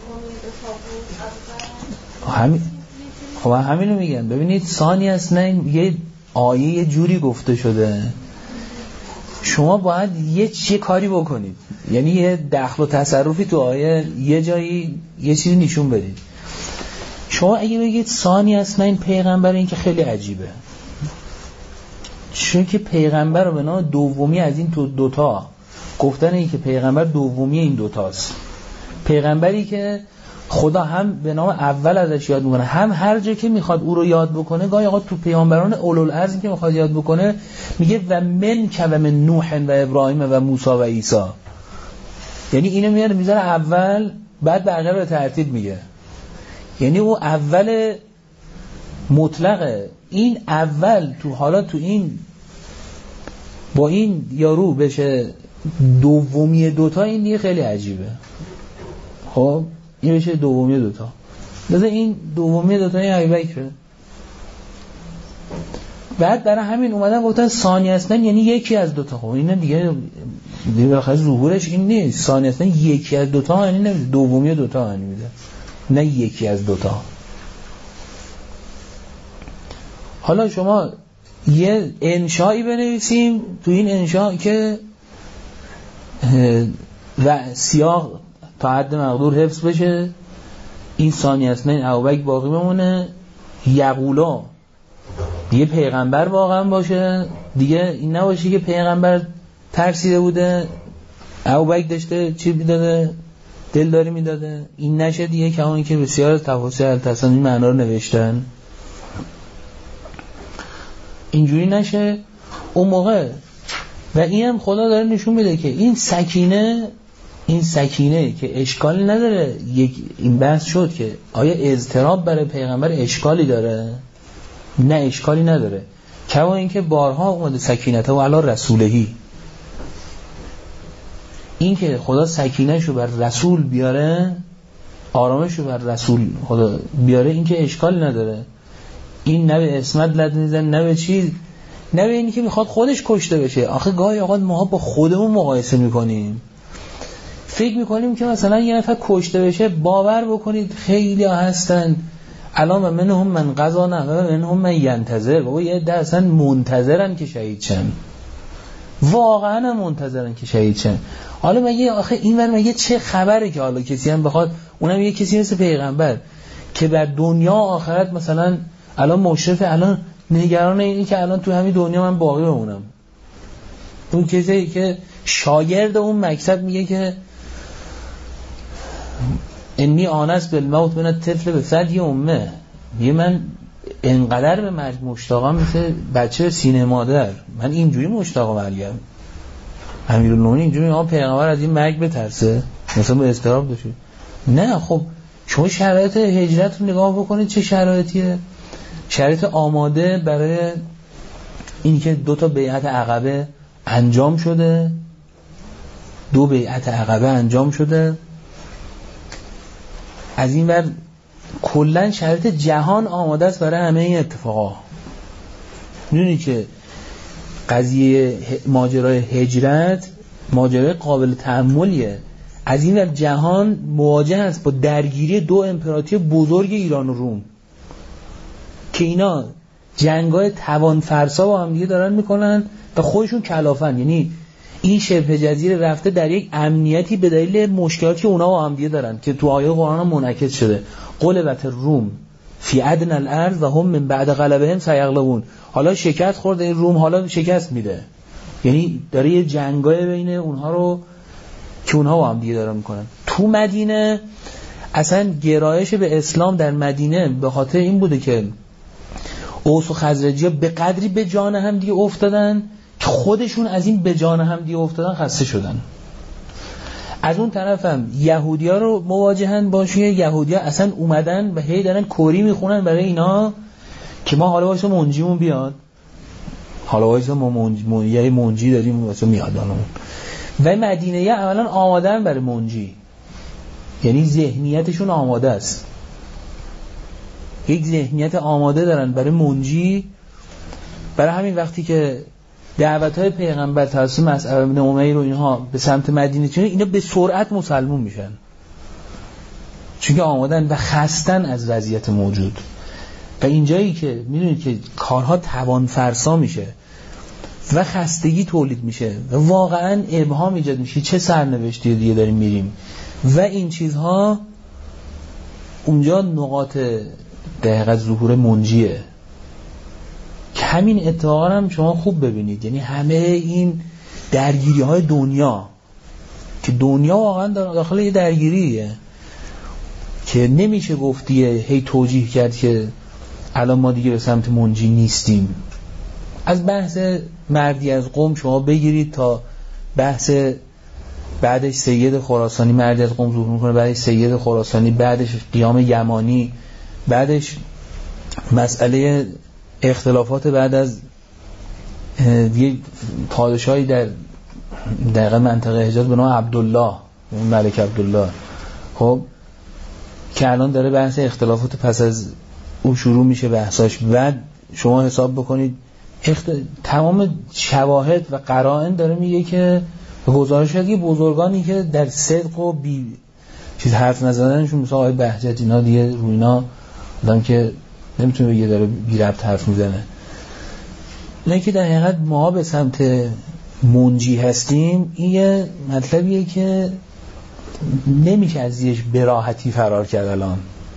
همین خب همینو میگم. ببینید ثانی اثنین یه آیه یه جوری گفته شده، شما باید یه چی کاری بکنید، یعنی یه دخل و تصرفی تو آیه یه جایی یه چیزی نشون بدید. شما اگه بگید ثانی اثنین پیغمبر، این که خیلی عجیبه، چون که پیغمبر رو به نام دومی از این تو دوتا گفتن، این که پیغمبر دومی این دوتاست، پیغمبری که خدا هم به نام اول ازش یاد میکنه، هم هر جا که میخواد او رو یاد بکنه، گاهی اوقات تو پیامبران اولوالعزم که میخواد یاد بکنه میگه و من که و من نوح و ابراهیم و موسی و عیسی، یعنی اینو میاره میذاره اول، بعد بقیه رو ترتیب میگه، یعنی او اول مطلقه. این اول تو حالا تو این با این یارو بشه دومی دوتا، این دیگه خیلی عجیبه. خب این بشه دومی دوتا، مثلا این دومی دوتا این ابی بکره. بعد برای همین اومدن گفتن ثانی اثنین یعنی یکی از دوتا. خب این دیگه دیگه بالاخره ظهورش این نیست، ثانی اثنین یکی از دوتا یعنی نمیده، دومی دوتا یعنی میده، نه یکی از دوتا. حالا شما یه انشایی بنویسیم، تو این انشا که و سیاق تا حد مقدور حفظ بشه، این ثانی اثنین ابوبکر باقی بمونه، یقولا دیگه پیغمبر واقعا باشه، دیگه این نباشه که پیغمبر ترسیده بوده ابوبکر داشته چی میداده دلداری میداده، این نشه دیگه که اون که بسیار تفاصیل التصانی معنا رو نوشتن اینجوری نشه اون موقع. و این هم خدا داره نشون میده که این سکینه این سکینه که اشکالی نداره. یک این بحث شد که آیا اضطراب برای پیغمبر اشکالی داره؟ نه اشکالی نداره. کما این که بارها اومده سکینته و علی رسولهی، این که خدا سکینه‌شو بر رسول بیاره، آرامشو بر رسول خدا بیاره، این که اشکالی نداره. این نه به اسمت لد میزن، نه به چیز، نه به اینی که میخواد خودش کشته بشه. آخه گاهی اوقات ما با خودمون مقایسه میکنیم، فکر میکنیم که مثلا یه نفر کشته بشه. باور بکنید خیلی ها هستن الان منهم من قضا نه منهم من ینتظر، بابا یه ده اصلا منتظرن که شهید شن، واقعا منتظرن که شهید شن. حالا مگه آخه این ور مگه چه خبره که حالا کسی هم بخواد، اونم یه کسی مثل پیغمبر که بر دنیا آخرت مثلا الان مشرف، الان نگران اینی که الان تو همین دنیا من باقی بمونم. اون کسی که شاگرد اون مکتب میگه که انی آنس بالموت من الطفل بثدی امه، میگه من انقدر به مرگ مشتاقم مثل بچه سینه مادر، من اینجوری مشتاق مرگم. امیرالمومنین اینجوری ها پیغمبر از این مرگ بترسه مثلا به اضطراب داشته. نه خب شما شرایط هجرت رو نگاه بکنید چه شرایطیه، شرایط آماده برای این که دو تا بیعت عقبه انجام شده، دو بیعت عقبه انجام شده، از این ور کلن شرایط جهان آماده است برای همه این اتفاقا. میدونی که قضیه ماجرای هجرت ماجرای قابل تأملیه. از این ور جهان مواجه است با درگیری دو امپراتوری بزرگ ایران و روم که اینا جنگای توان فرسا با هم دیگه دارن میکنن و خودشون کلافن. یعنی این شبه جزیره رفته در یک امنیتی به دلیل مشکلاتی که اونا با هم دیگه دارن که تو آیه قرآن هم منعکس شده. غلبت الروم فی ادنی الارض و هم من بعد غلبهم سیغلبون. حالا شکست خورده این روم، حالا شکست میده. یعنی داره یه جنگای بین اونها رو که اونها با هم دیگه دارن میکنن. تو مدینه اصلا گرایش به اسلام در مدینه به خاطر این بوده که اوس و خزرجی ها به قدری به جان هم دیگه افتادن که خودشون از این به جان هم دیگه افتادن خسته شدن. از اون طرف هم یهودی ها رو مواجهن باشون، یهودی ها اصلا اومدن و هی دارن کوری میخونن برای اینا که ما حالا واسه منجیمون بیاد، حالا واسه ما منجی, منجی, منجی داریم واسه میاد آنمون. و مدینه ها اولا آمادن برای منجی، یعنی ذهنیتشون آماده است، یک ذهنیت آماده دارن برای منجی. برای همین وقتی که دعوت‌های پیغمبر توسط مصعب بن عمیر و اینها به سمت مدینه چونه، اینا به سرعت مسلمون میشن، چون که آمادن و خستن از وضعیت موجود. و اینجایی که میدونید که کارها توان فرسا میشه و خستگی تولید میشه و واقعا ابهام ایجاد میشه، چه سرنوشتی دیگه داریم میریم و این چیزها، اونجا نقاط دقیقاً ظهور منجیه. که همین اتفاقا هم شما خوب ببینید، یعنی همه این درگیری های دنیا که دنیا واقعا داخل یه درگیریه که نمیشه گفتیه هی توجیه کرد که الان ما دیگه به سمت منجی نیستیم. از بحث مردی از قوم شما بگیرید تا بحث بعدش سید خراسانی، مردی از قوم ظهور میکنه، بعدش سید خراسانی، بعدش قیام یمانی، بعدش مسئله اختلافات بعد از یه پادشاهی در دقیقه منطقه حجاز به نام عبدالله، ملک عبدالله، خب که الان داره بحث اختلافات پس از او شروع میشه بحثاش. بعد شما حساب بکنید اخت... تمام شواهد و قرائن داره میگه که گزارش هایی بزرگانی که در صدق و بی چیز حرف نزدنشون، مثلا آقای بهجت، اینا دیگه رو اینا آدم که نمیتونه بگه داره بی ربط حرف میزنه. نه که در حقیقت ما به سمت منجی هستیم، این یه مطلبیه که نمیشه ازش به راحتی فرار کرد الان.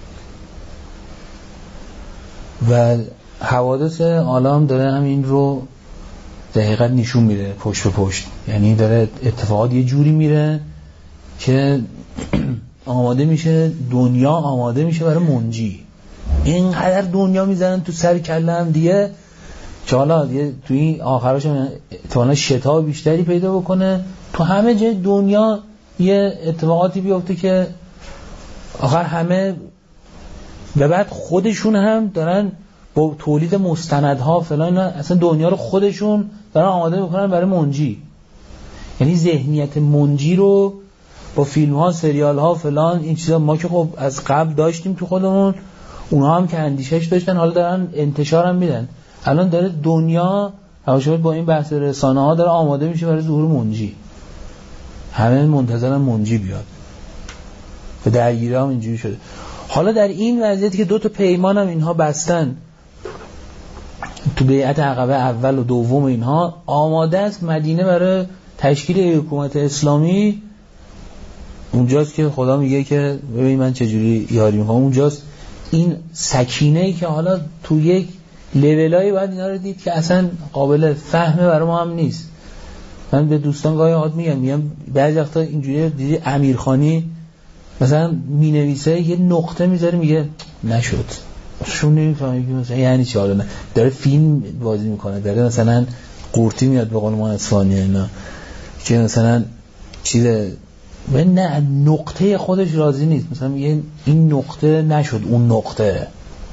و حوادث عالم داره همین رو در حقیقت نشون میده پشت به پشت، یعنی داره اتفاقات یه جوری میره که آماده میشه، دنیا آماده میشه برای منجی. اینقدر دنیا میزنن تو سر کله هم دیگه که حالا دیگه تو این آخرش احتمالاً شتاب بیشتری پیدا بکنه، تو همه جای دنیا یه اتفاقاتی بیفته که آخر همه و بعد خودشون هم دارن با تولید مستندها فلان اصلا دنیا رو خودشون دارن آماده میکنن برای منجی. یعنی ذهنیت منجی رو با فیلم ها، سریال ها، فلان این چیزا ما که خب از قبل داشتیم تو خودمون، اونها هم که اندیشش داشتن، حالا دارن انتشار هم میدن. الان داره دنیا حواشی با این بحث رسانه ها داره آماده میشه برای ظهور منجی، همه منتظرن منجی بیاد و درگیری هم اینجوری شده. حالا در این وضعیتی که دو تا پیمان هم اینها بستن تو بیعت عقبه اول و دوم، اینها آماده است مدینه برای تشکیل حکومت اسلامی. اونجاست که خدا میگه که ببین من چجوری یاری میکنم. اونجاست این سکینه‌ای که حالا تو یک لولایی باید اینا رو دید که اصلا قابل فهمه برای ما هم نیست. من به دوستان گاهی اوقات میگم میگم بعضی وقتا اینجوری دیدی امیرخانی مثلا مینویسه یه نقطه میذاره میگه نشد، شون نمیفهمه مثلا یعنی چی، حالا نه داره فیلم بازی میکنه، داره مثلا قورتی میاد به قول ما اصفهانی اینا که مثلا چیز و نه نقطه خودش راضی نیست، مثلا میگه این نقطه نشد اون نقطه.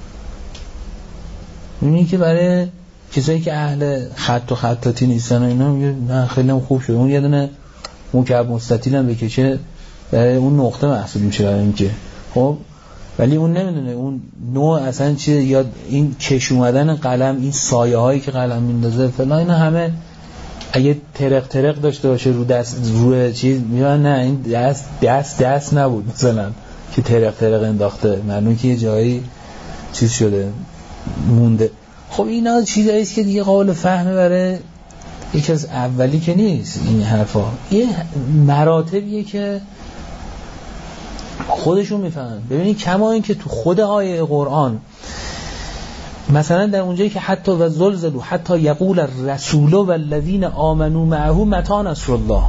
میبینی که برای کسایی که اهل خط و خطاطی نیستن و اینا میگه نه خیلی خوب شد، اون یه دونه مکعب مستطیل هم بکشه برای اون نقطه محسوب میشه برای اینکه خب، ولی اون نمیدونه اون نوع اصلا چیه، یا این کش اومدن قلم، این سایه هایی که قلم میندازه فلان، اینا همه اگه ترق ترق داشته باشه رو دست رو چیز میگن نه این دست دست دست نبود مثلا که ترق ترق انداخته، معلومه که یه جایی چیز شده مونده. خب اینا چیزایی است که دیگه قابل فهمه برای یکی از اولی که نیست. این حرفا یه مراتبیه که خودشون میفهمن. ببینید کما این که تو خود آیه قرآن مثلا در اونجایی که حتی و زلزلوا حتی یقول الرسول والذین آمنوا معه متی نصر الله،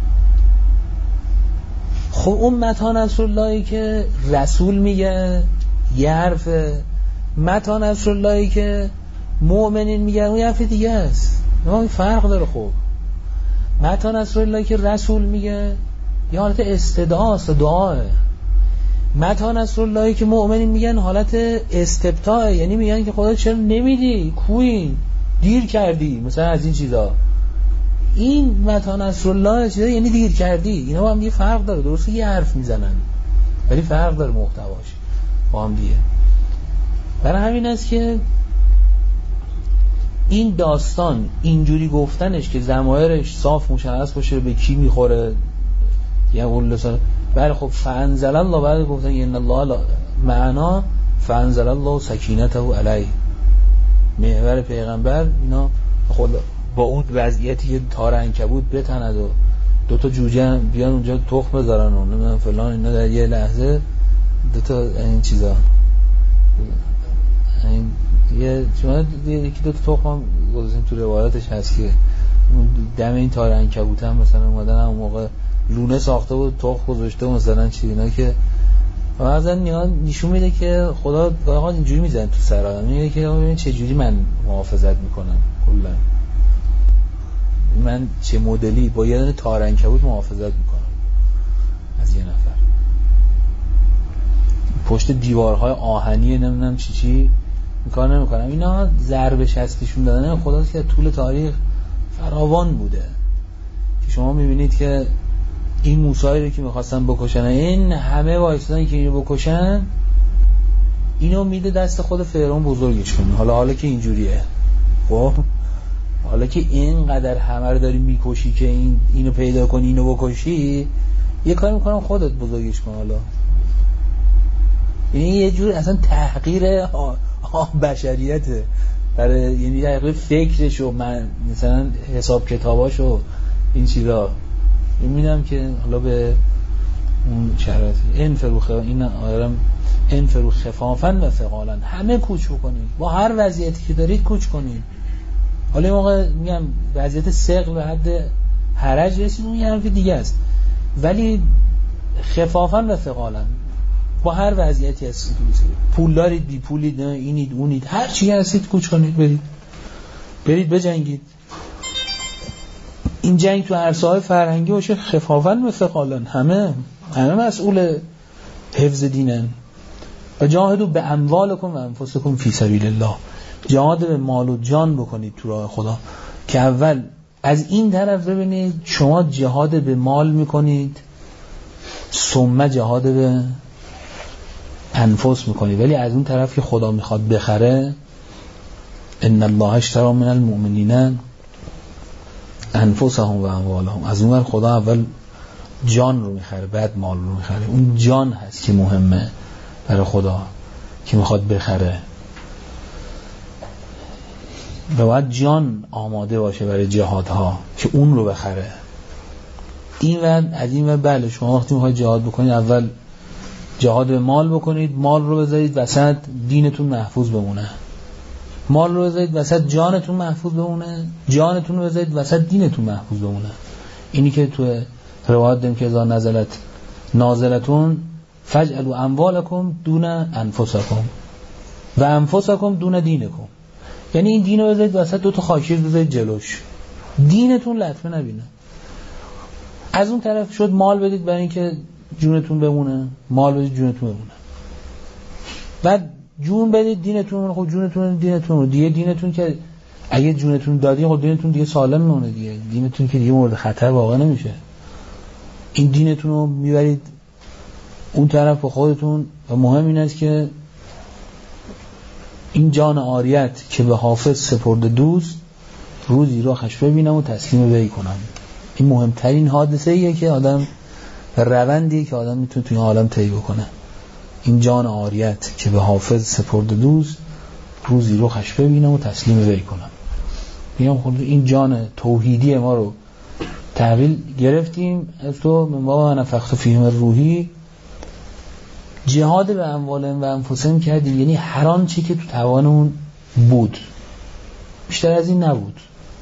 خب اون متی نصر اللهی که رسول میگه یه حرفه، متی نصر اللهی که مؤمنین میگن اون یه حرف دیگه است. ما این فرق داره. خب متى نصر الله که رسول میگه یه حالت استدعاست، دعاه. متى نصر الله که مؤمنین میگن حالت استبطاء، یعنی میگن که خدا چرا نمیدی، کوی دیر کردی، مثلا از این چیزا. این متى نصر الله چیزا یعنی دیر کردی. اینا با هم دیگه فرق داره. درسته یه حرف میزنن ولی فرق داره محتواش با هم دیگه. برای همین است که این داستان اینجوری گفتنش که ضمایرش صاف مشخص باشه به کی میخوره، یه قول لسان. بله خب فانزل الله، بعد گفتن ان الله معنا فانزل الله سکینته علیه، محور پیغمبر اینا خود با اون وضعیتی که تار عنکبوت بتند و دو تا جوجه بیان اونجا تخم بذارن و نمیدونم فلان، اینا در یه لحظه دو تا این چیزا این یه شما یکی دو تا تخم گذاشتن تو روایاتش هست که دم این تار عنکبوت هم مثلا اومدن اون موقع لونه ساخته بود تخم گذاشته مثلا چی اینا که بعضا نشون میده که خدا واقعا اینجوری میزنه تو سر آدم، میگه که ببین چه جوری من محافظت میکنم، کلا من چه مدلی با یه دونه تار عنکبوت محافظت میکنم از یه نفر، پشت دیوارهای آهنی نمیدونم چی چی میکار نمیکنم. اینا ضرب شستشون دادن خداست که طول تاریخ فراوان بوده که شما میبینید که این موسایی رو که میخواستن بکشن این همه وایستادن که اینو بکشن، اینو میده دست خود فرعون بزرگش کنه. حالا حالا که اینجوریه، خب حالا که اینقدر همه رو داری میکشی که این اینو پیدا کنی اینو بکشی، یه کاری میکنم خودت بزرگش کن. حالا یعنی یه جور اصلا تحقیر بشریته برای، یعنی تحقیر فکرش و من مثلا حساب کتاباش و این چیزا. میبینم که حالا به اون شرایط انفرو خ... این آرام انفرو خفافن و ثقالن، همه کوچ بکنید با هر وضعیتی که دارید کوچ کنید. حالا این موقع میگم وضعیت ثقل به حد حرج رسید اون یه حرف دیگه است، ولی خفافن و ثقالن با هر وضعیتی هستید، پول دارید بی پولید اینید اونید هر چی هستید کوچ کنید، برید برید بجنگید. این جنگ تو عرصه‌های فرهنگی باشه خفافن و ثقالن، همه همه مسئول حفظ دینن. و جاهدوا به اموالکم و انفسکم فی سبیل الله، جهاد به مال و جان بکنید تو راه خدا. که اول از این طرف ببینید شما جهاد به مال میکنید، ثم جهاد به انفس میکنید، ولی از اون طرف که خدا میخواد بخره، ان الله اشتری من المؤمنین انفسهم و اموالهم، از اون ور خدا اول جان رو میخره بعد مال رو میخره. اون جان هست که مهمه برای خدا که میخواد بخره و باید جان آماده باشه برای جهادها که اون رو بخره. این ور از این ور بله شما وقتی میخواید جهاد بکنید اول جهاد به مال بکنید، مال رو بذارید وسط دینتون محفوظ بمونه، مال رو بذارید وسط جانتون محفوظ بمونه، جانتون رو بذارید وسط دینتون محفوظ بمونه. اینی که تو روایت داریم که اذا نزلت نازلتون فجعلوا اموالکم دون انفسکم و انفسکم دون دینکم، یعنی این دین رو بذارید وسط، دو تا خاکشیر بذارید جلوش، دینتون لطمه نبینه. از اون طرف شد مال بدید برای اینکه جونتون بمونه، مال بدید جونتون بمونه، بعد جون بدید دینتون. خب جونتون دینتون دیگه، دینتون که اگه جونتون دادی خب دینتون دیگه سالم میمونه دیگه، دینتون که دیگه مورد خطر واقع نمیشه. این دینتون رو میبرید اون طرف با خودتون. و مهم این است که این جان عاریت که به حافظ سپرده دوست، روزی رو خش ببینم و تسلیم وی کنم. این مهمترین حادثه ایه که آدم، روندیه که آدم میتونه توی عالم طی بکنه. این جان عاریت که به حافظ سپرده دوست، روزی رو خش ببینم و تسلیم وی کنم. میگم خود این جان توحیدی ما رو تحویل گرفتیم از تو من بابا نفخت فیهم روحی، جهاد به اموالهم و انفسهم کردیم، یعنی هر آن چی که تو توانمون بود، بیشتر از این نبود.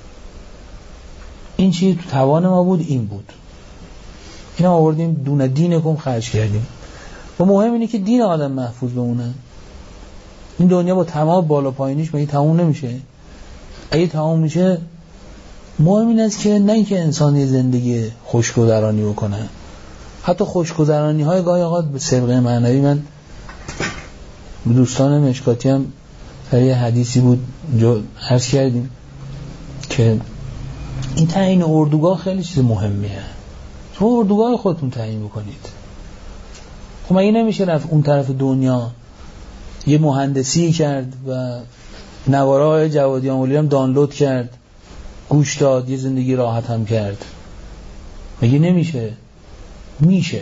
این چی تو توان ما بود این بود، اینا آوردیم دون دینکم خرج کردیم. و مهم اینه که دین آدم محفوظ بمونه. این دنیا با تمام بالا پایینیش مگه تموم نمیشه؟ اگه تموم میشه مهم این است که نه اینکه انسان یه زندگی خوشگذرانی بکنه، حتی خوشگذرانی های گاهی اوقات به سبقه معنوی. من به دوستان مشکاتی هم در یه حدیثی بود جو عرض کردیم که این تعیین اردوگاه خیلی چیز مهمیه. شما اردوگاه خودتون تعیین بکنید. خب مگه نمیشه رفت اون طرف دنیا یه مهندسی کرد و نواره های جوادی آمولی هم دانلود کرد، گوش داد، یه زندگی راحت هم کرد؟ مگه نمیشه؟ میشه.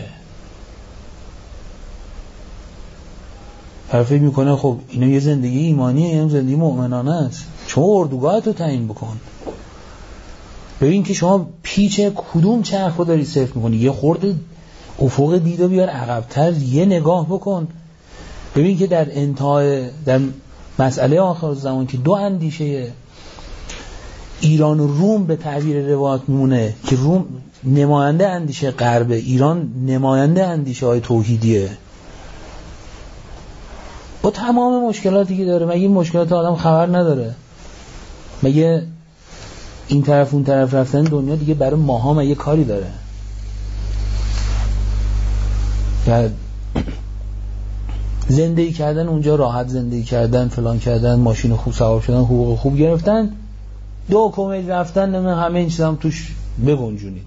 فکر میکنه خب اینو یه زندگی ایمانیه، این زندگی مؤمنانه است. شما اردوگاهتو تعیین بکن. ببین که شما پیچ کدوم چرخ رو داری صفر میکنی. یه خورده افق دیدو بیار عقب‌تر، یه نگاه بکن. ببین که در انتهای در مسئله آخر زمان که دو اندیشه ایران و روم به تعبیر روایت میمونه که روم نماینده اندیشه غربه، ایران نماینده اندیشه های توحیدیه. با تمام مشکلاتی که داره، مگه این مشکلات آدم خبر نداره؟ مگه این طرف اون طرف رفتن دنیا دیگه برای ماها مگه کاری داره؟ یا زندگی کردن اونجا راحت زندگی کردن، فلان کردن، ماشین خوب سوار شدن، حقوق خوب گرفتن، دو کمیل رفتن، نمه همه این چیزا هم توش بگنجونید.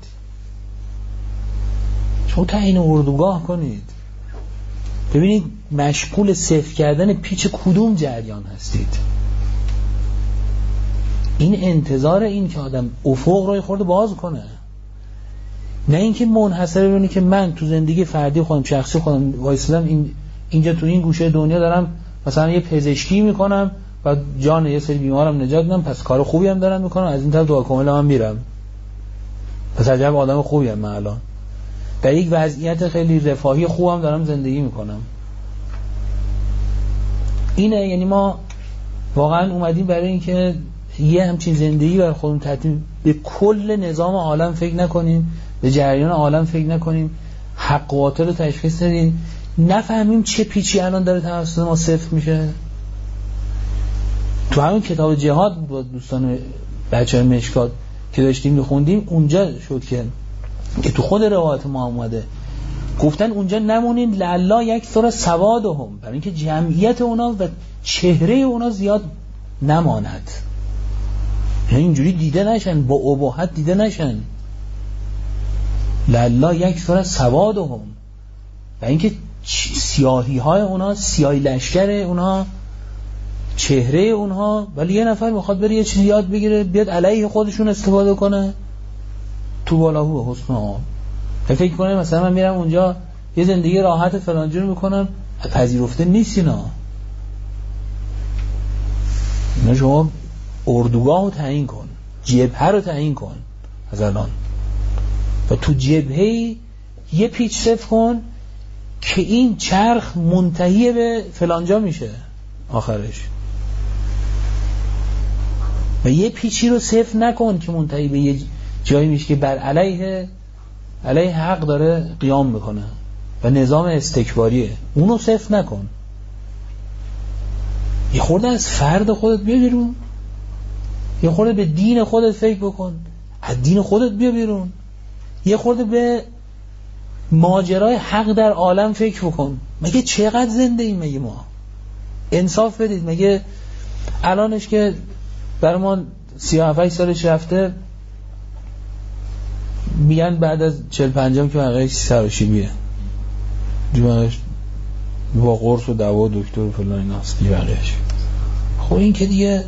شما تعیین اردوگاه کنید. ببینید مشغول صفر کردن پیچ کدوم جریان هستید. این انتظار این که آدم افق رو خورده باز کنه، نه اینکه منحصر ببینه که من تو زندگی فردی خودم شخصی خودم وایسادم این اینجا تو این گوشه دنیا دارم مثلا یه پزشکی میکنم و جان یه سری بیمارم نجات میدم، پس کار خوبی هم دارم میکنم، از این طرف دعا کامل هم میرم، پس عجب آدم خوبی هم من الان در یک وضعیت خیلی رفاهی خوبم دارم زندگی میکنم. اینه، یعنی ما واقعا اومدیم برای اینکه یه همچین زندگی بر خودمون تحتیم، به کل نظام عالم فکر نکنیم، به جریان عالم فکر نکنیم، حق و باطل رو تشخیص ندیم، نفهمیم چه پیچی الان داره توسط ما صفر میشه. تو همون کتاب جهاد با دوستان بچه های مشکات که داشتیم میخوندیم اونجا شد که که تو خود روایت ما اومده گفتن اونجا نمونین لعلا یک سر سوادهم، برای اینکه جمعیت اونا و چهره اونا زیاد نماند، یعنی اینجوری دیده نشن، با اباحت دیده نشن. لعلا یک سر سوادهم، برای اینکه سیاهی های اونا، سیاهی لشکر اونا، چهره اونها، ولی یه نفر میخواد بره یه چیزی یاد بگیره بیاد علیه خودشون استفاده کنه. تو بالاهو حسن آم فکر کنه مثلا من میرم اونجا یه زندگی راحت فلانجور میکنم، پذیرفته نیست اینا. اینا شما اردوگاه رو تعیین کن، جبهه رو تعیین کن از الان، و تو جبهه یه پیچ صفر کن که این چرخ منتهی به فلانجا میشه آخرش، و یه پیچی رو صفر نکن که منتهی به یه جایی میشه که بر علیه علیه حق داره قیام میکنه و نظام استکباریه، اونو صفر نکن. یه خورده از فرد خودت بیا بیرون، یه خورده به دین خودت فکر بکن، از دین خودت بیا بیرون، یه خورده به ماجرای حق در عالم فکر بکن. مگه چقدر زنده ایم؟ مگه ما انصاف بدید، مگه الانش که برای ما سی و هفت سالش رفته میگن بعد از چهل پنجم که مقایش سراشیبیه دیمارش با قرص و دوا و دکتر و فلان این هست دیمارش. خب این که دیگه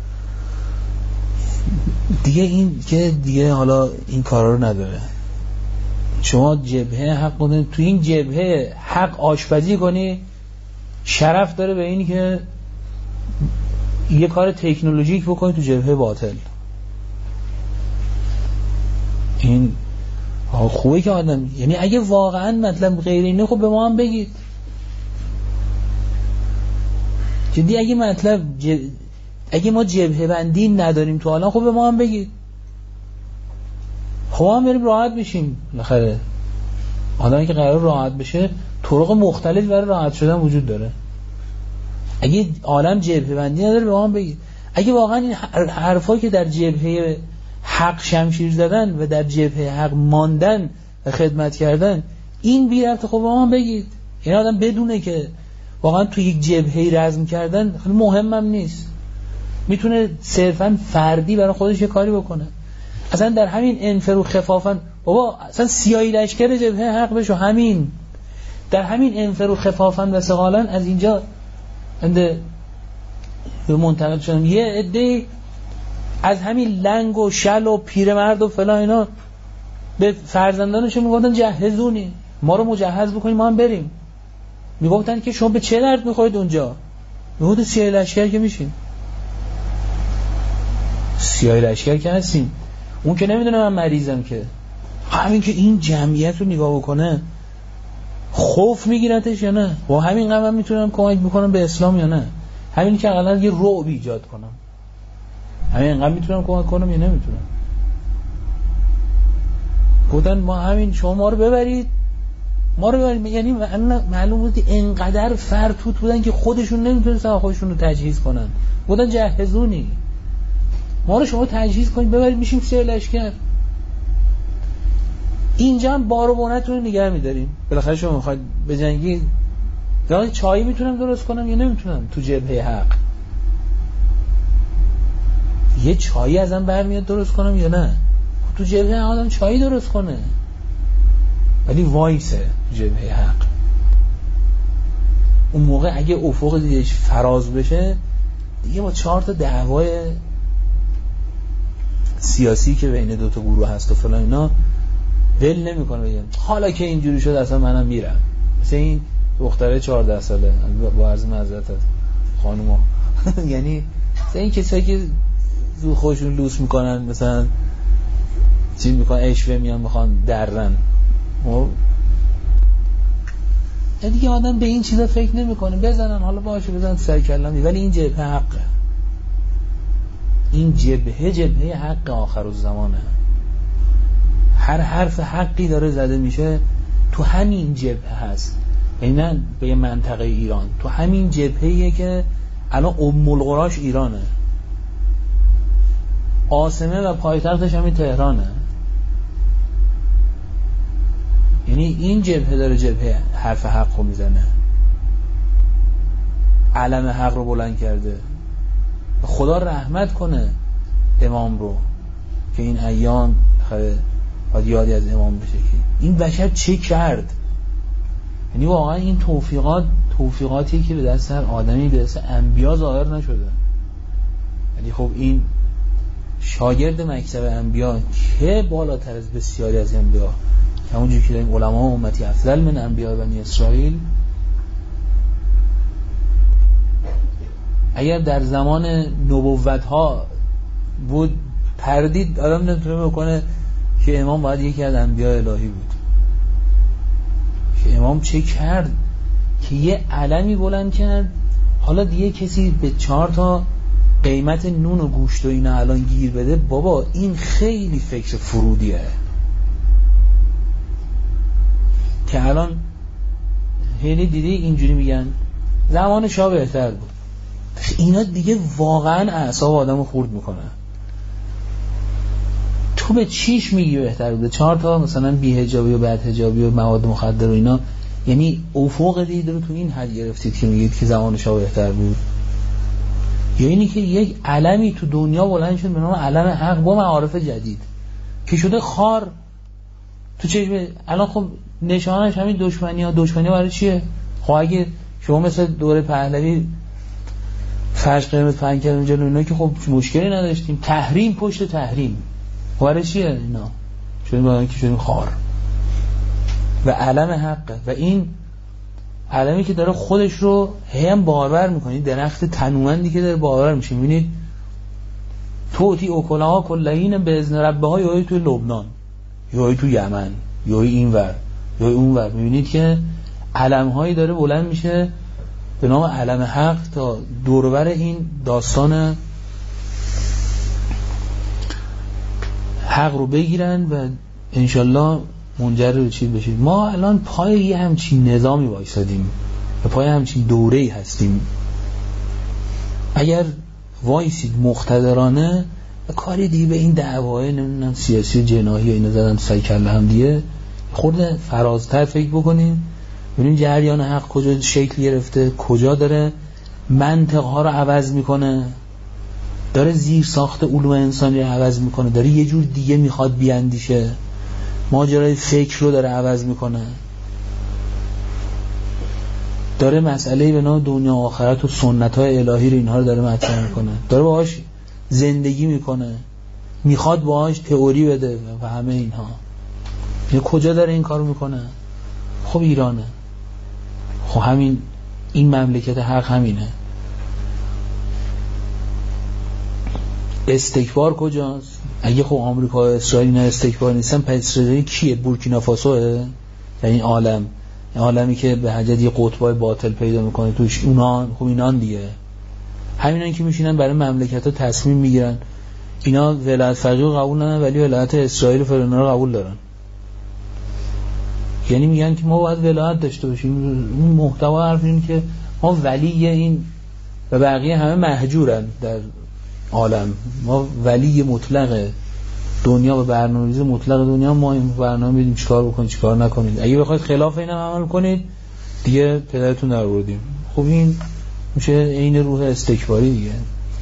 دیگه این که دیگه حالا این کارا رو نداره. شما جبهه حق کنید، تو این جبهه حق آشپزی کنی، شرف داره به اینی که یه کار تکنولوژیک بکنی تو جبهه باطل. این خوبه که آدم، یعنی اگه واقعا مطلب غیر اینه خب به ما هم بگید جدی، اگه مطلب جب... اگه ما جبهه بندی نداریم تو الان خب به ما هم بگید، خب هم بریم راحت بشیم. بالاخره آدمی که قرار راحت بشه طرق مختلف برای راحت شدن وجود داره. اگه عالم جبهه بندی نداره به ما بگید. اگه واقعا این حرفایی که در جبهه حق شمشیر زدن و در جبهه حق ماندن و خدمت کردن این بی ربط، خب به ما بگید. این آدم بدونه که واقعا تو یک جبهه رزم کردن خیلی مهمم نیست، میتونه صرفا فردی برای خودش یه کاری بکنه. اصلا در همین انفرو خفافن بابا، اصلا سیاهی لشکر جبهه حق بشو، همین در همین انفرو خفافن و ثقالن از اینجا انده منتقل شدم. یه عده از همین لنگ و شل و پیرمرد و فلان اینا به فرزندانشون میگفتن جهزونی، ما رو مجهز بکنیم ما هم بریم. میگفتن که شما به چه درد میخورید اونجا؟ میگفتن سیاهی لشکر که میشین، سیاهی لشکر که هستیم. اون که نمیدونه من مریضم، که همین که این جمعیت رو نگاه بکنه خوف میگیرتش یا نه؟ با همین قدم میتونم کمک بکنم به اسلام یا نه؟ همین که اقلا یه رعب ایجاد کنم، همین اینقدر میتونم کمک کنم یا نمیتونم؟ گفتن ما همین شما ما رو ببرید، ما رو ببرید. یعنی معلوم بود اینقدر فرتوت بودن که خودشون نمیتونستن خودشون رو تجهیز کنن. گفتن جهزونی، ما رو شما تجهیز کنید ببرید میشیم سیاه لشکر. اینجا هم بار و بونتون رو نگه میداریم. بالاخره شما میخواید بجنگید، یا چایی میتونم درست کنم یا نمیتونم تو جبهه حق؟ یه چایی ازم برمیاد درست کنم یا نه؟ تو جبهه آدم چایی درست کنه، ولی وایسه تو جبهه حق. اون موقع اگه افق دیدش فراز بشه دیگه با چهار تا دعوای سیاسی که بین دو تا گروه هست و فلان اینا دل نمیکنه بگم حالا که اینجوری شد اصلا منم میرم. مثل این دختره چهارده ساله با عرض معذرت از خانوما یعنی مثل این کسایی که زود خودشون لوس میکنن، مثلا چی میکنن، اشوه میان میخوان درن، دیگه آدم به این چیزا فکر نمیکنه. بزنن حالا باشه بزنن سر کلم، ولی این جبهه حقه، این جبهه جبهه حق آخر الزمانه. هر حرف حقی داره زده میشه تو همین جبهه هست، اینا به منطقه ایران، تو همین جبهه‌ایه که الان ام القراش ایرانه، عاصمه و پایتختش همین تهرانه. یعنی این جبهه داره جبهه حرف حق رو میزنه، علم حق رو بلند کرده. خدا رحمت کنه امام رو که این ایام باید یادی از امام بشه که این بشر چه کرد. یعنی واقعا این توفیقات توفیقاتی که به دست هر آدمی به دست انبیا ظاهر نشده. یعنی خب این شاگرد مکتب انبیا که بالاتر از بسیاری از انبیا، همونجوری که داریم علما امتی افضل من انبیا بنی اسرائیل، اگر در زمان نبوت ها بود پردید آدم نمیتونه بکنه که امام باید یکی از انبیاء الهی بود. که امام چه کرد که یه علمی بلند کرد. حالا دیگه کسی به چهار تا قیمت نون و گوشت و اینا الان گیر بده، بابا این خیلی فکر فرودیه که الان خیلی دیدی اینجوری میگن زمان شاه بهتر بود. اینا دیگه واقعا اعصاب آدمو خورد میکنه. تو به چیش میگی بهتر بوده؟ چهار تا مثلا بی حجابی و بعد حجابی و مواد مخدر و اینا، یعنی افق دید رو تو این حد گرفتید که میگید که زمان شاه بهتر بود؟ یا اینی که یک علمی تو دنیا بلند شد به نام علم حق با معارف جدید که شده خار تو چشم. الان خب نشانش همین دشمنی ها. دشمنی برای چیه؟ خب اگه شما مثل دوره پهلوی فرش قرمز پنج کردن جلو اینا که خب مشکلی نداشتیم، تحریم پشت تحریم، برای چیه اینا؟ شدیم با که شدیم خار. و علم حقه و این علمی که داره خودش رو هم باور میکنه، درخت تنومندی که داره باور میشه. میبینید توتی اکلها کلهین به اذن ربه ها، یایی توی لبنان، یایی توی یمن، یایی این ور، یایی اون ور. میبینید که علم هایی داره بلند میشه به نام علم حق تا دوربر این داستان حق رو بگیرن و انشالله منجر به چی بشید. ما الان پای یه همچین نظامی وایسادیم و پای همچین دوره‌ای هستیم اگر وایسید مقتدرانه کاری دیگه به این دعوای نمیدونم سیاسی و جناحی و اینا زدن سای کله هم دیگه خورده فرازتر فکر بکنین، ببینین جریان حق کجا شکل گرفته، کجا داره منطق ها رو عوض میکنه، داره زیر ساخت علوم انسانی رو عوض میکنه، داره یه جور دیگه میخواد بیاندیشه، ماجرای فکر رو داره عوض میکنه، داره مسئله به نام دنیا و آخرت و سنت های الهی رو اینها رو داره مطرح میکنه، داره باهاش زندگی میکنه، میخواد باهاش تئوری بده و همه اینها. یه کجا داره این کارو میکنه؟ خب ایرانه. خب همین این مملکت حق همینه. استکبار کجاست؟ اگه خب آمریکا و اسرائیل نه استکبار نیستن، پس اسرائیل کیه؟ بورکینافاسوه؟ یعنی عالم عالمی که به حجت یه قطبای باطل پیدا میکنه توش، اونان خب اینان دیگه، همینان که میشینن برای مملکت ها تصمیم میگیرن. اینا ولایت فقیه رو قبول ندارن ولی ولایت اسرائیل و فلان رو قبول دارن. یعنی میگن که ما باید ولایت داشته باشیم. این محتوا حرف اینه که ما ولی این و بقیه همه مهجورن در عالم، ما ولی مطلق دنیا و برنامه‌ریزی مطلق دنیا، ما این برنامه بدیم چیکار بکنید چیکار نکنید، اگه بخواید خلاف این عمل کنید دیگه پدرتون در آوردیم. خب این میشه عین روح استکباری دیگه.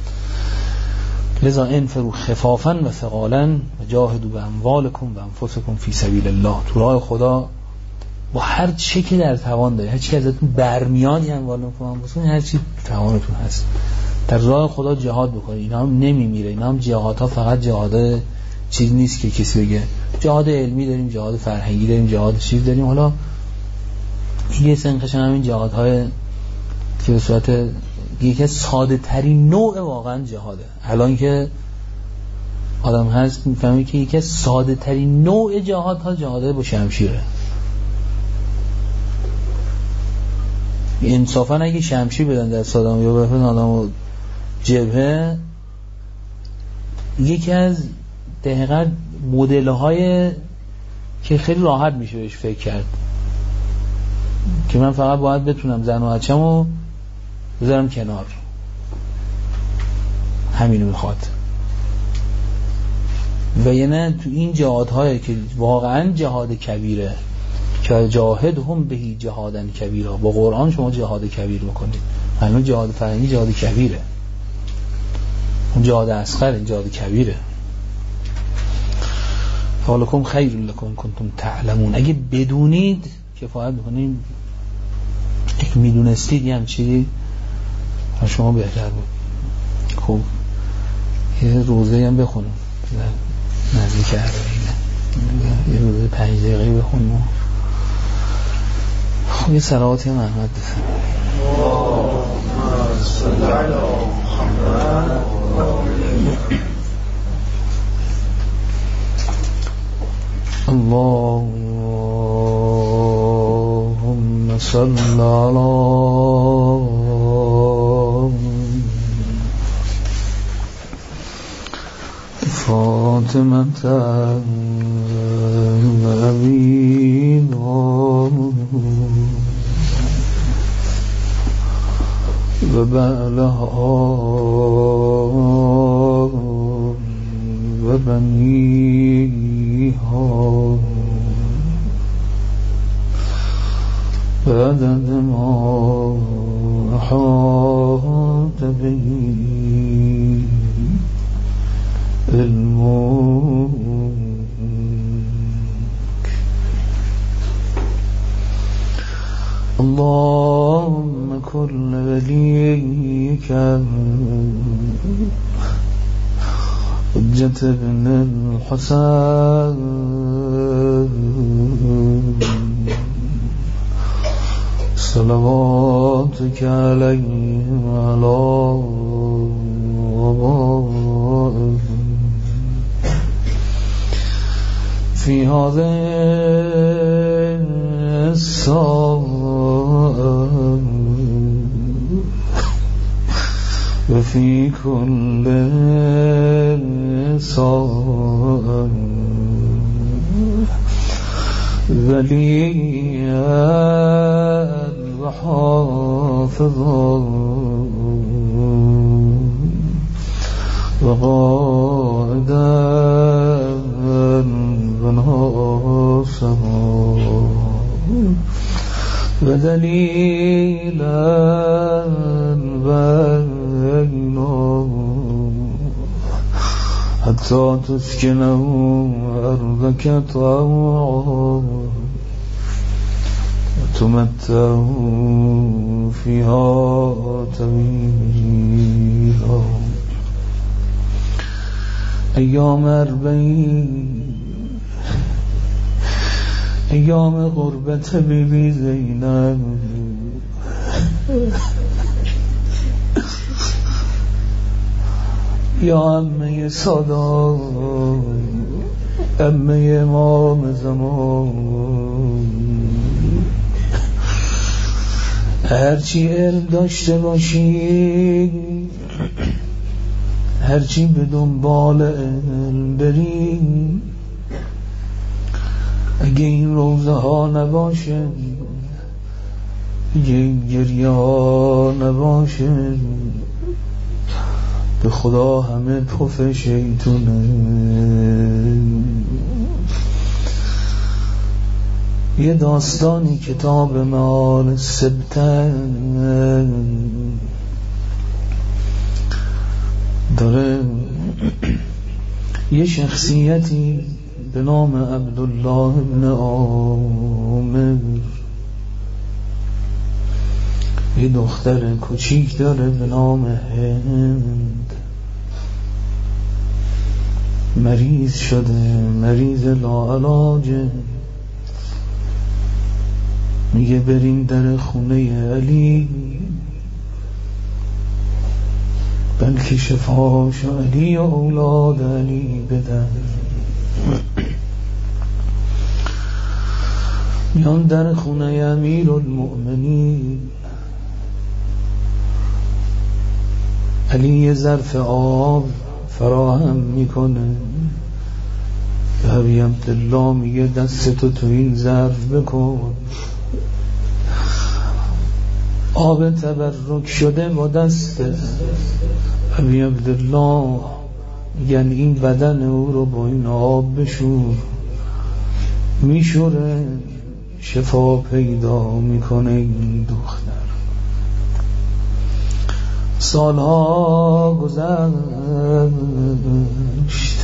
لذا انفروا خفافا و ثقالا و جاهدوا باموالکم و انفسکم فی سبیل الله. تو راه خدا با هر چی که در توان دارید، هر چی که ازتون برمیاد، یعنی اموالکم و انفسکم، هر چی توانتون هست در راه خدا جهاد بکنید. اینا هم نمیمیره. اینا هم جهادها فقط جهاد چیز نیست که کسی بگه جهاد علمی داریم، جهاد فرهنگی داریم، جهاد چیز داریم. حالا یه سنخش هم این جهادهای که به صورت یکی از ساده ترین نوع واقعا جهاده. الان که آدم هست میفهمی که یکی از ساده ترین نوع جهاد ها جهاده با شمشیره. انصافا اگه شمشیر بدن در صدام یا بفرن آدم جبهه، یکی از دقیقا مدل های که خیلی راحت میشه بهش فکر کرد که من فقط باید بتونم زن و بچه‌م رو بذارم کنار، همینو میخواد. و یه نه تو این جهادهایی که واقعا جهاد کبیره که جاهد هم بهی جهادن کبیره، با قرآن شما جهاد کبیر بکنید. الان جهاد فرهنگی جهاد کبیره، اون جهاد اصغر، این جهاد کبیره. فالکم خیر لکم کنتم تعلمون. اگه بدونید کفایت بکنید، اگه میدونستید یه همچی شما بهتر بود. خب یه روزه هم بخونم نزدیک عربینه، یه روزه پنج دقیقه بخونم. خب یه صلواتی هم احمد بسن اللهم صل على فاطمة وأبينا وبعلها وبنيها بعدد ما أحاط به علمك. اللهم كن وليك حجة بن الحسين صلواتك عليه وعلى آبائه في هذه الساعة وفي كل ساعة وليا وحافظا وقائدا وناصبا ودليلا بينا حتى تسكنه أرضك طوعا وتمتعه فيها طويلا. ایام اربعین ایام غربت بی بی زینب یا عمه سادات عمه امام زمان هرچی علم داشته باشی هرچی به دنبال علم بری اگه این روزه ها نباشه اگه این گریه ها نباشه به خدا همه پف شیطونه. یه داستانی کتاب معال سبتن داره. یه شخصیتی به نام عبدالله ابن عامر یه دختر کوچیک داره به نام هند. مریض شده، مریض لاعلاجه. میگه بریم در خونه علی بلکه شفاش علی و اولاد علی بدن. میان در خونه امیر المؤمنین. علی یه ظرف آب فراهم میکنه. ابی عبدالله میگه دستتو تو این ظرف بکن. آب تبرک شده با دست ابی عبدالله میگن این بدن او رو با این آب بشور. میشوره شفا پیدا میکنه این دختر. سالها گذشت.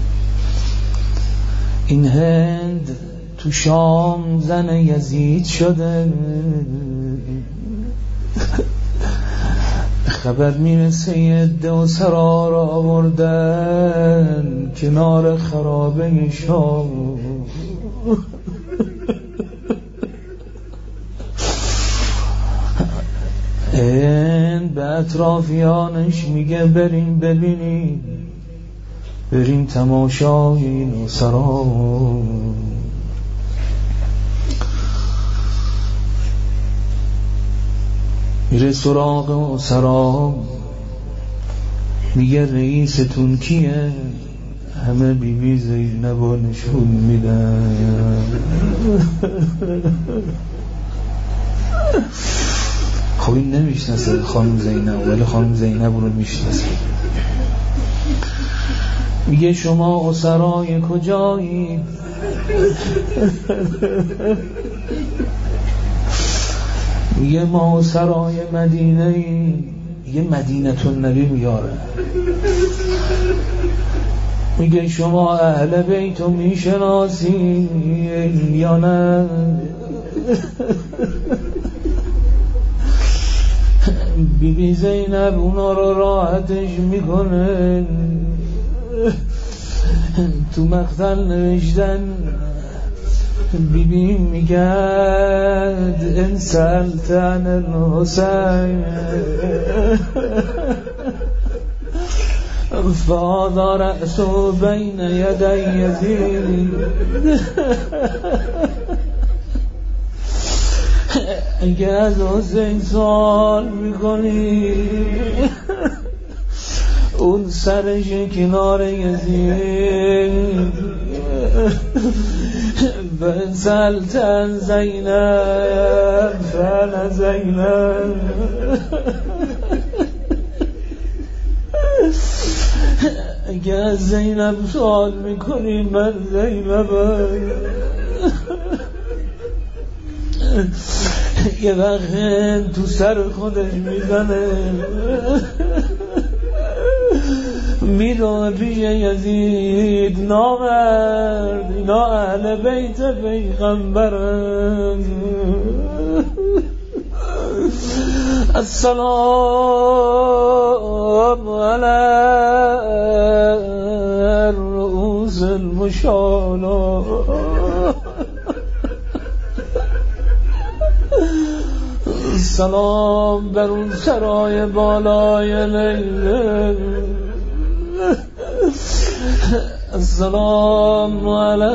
این هند تو شام زن یزید شده. خبر میرسه یه دو سرا را آوردن کنار خرابه شام. این به اطرافیانش میگه بریم ببینیم، بریم تماشای این سرا. میره سراغ اسرا میگه رئیستون کیه؟ همه بی بی زینب رو نشون میدن. خب این نمیشناسه خانم زینب ولی خانم زینب رو میشناسه. میگه شما اسرای کجایی؟ میگه ما سرای مدینه ای. یه مدینه النبی میاره. میگه شما اهل بیتو میشناسی یا نه؟ بی بی زینب اونا رو راحتش میکنه. تو مقتل نوشتن بی بی میگد ان سلطن الحسین فاضا رأسو بین یدی یزید. اگه از حسین سوال میکنی اون سرش کنار یزید. بن سلطن زینب فن زینب اگه از زینب سوال میکنی من زینبم. یه وقت تو سر خودش میزنه میره پیش یزید نامرد اینا اهل بیت پیغمبرن. السلام علی رؤوس المشانا. سلام بر اون سرای بالای لیله. السلام علی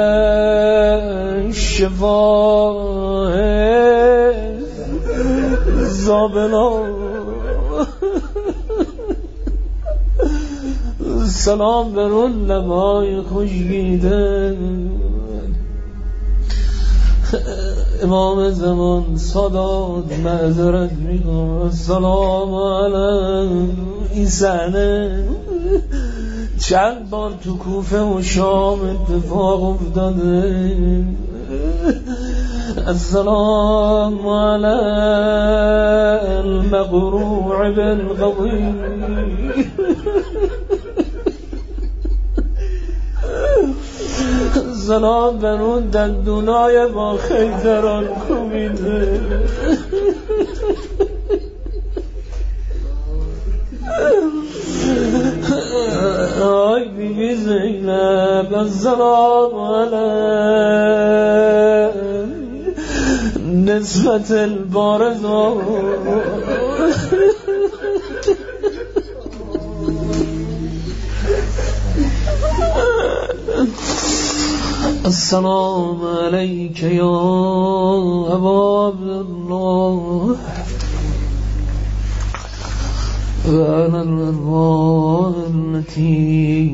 شفاه زابلا. سلام بر اون لبای خوشگیده. امام زمان سادات معذرت میکنم. السلام علی. این صحنه چند بار تو کوفه و شام اتفاق افتاده. السلام علی المقروع بالقضیب. سلام بر اون دندونای با خیزران کوبیده. آی بی بی زینب. السلام علی نسبت البارزا. السلام علیک یا ابا عبدالله و علی الارواح التي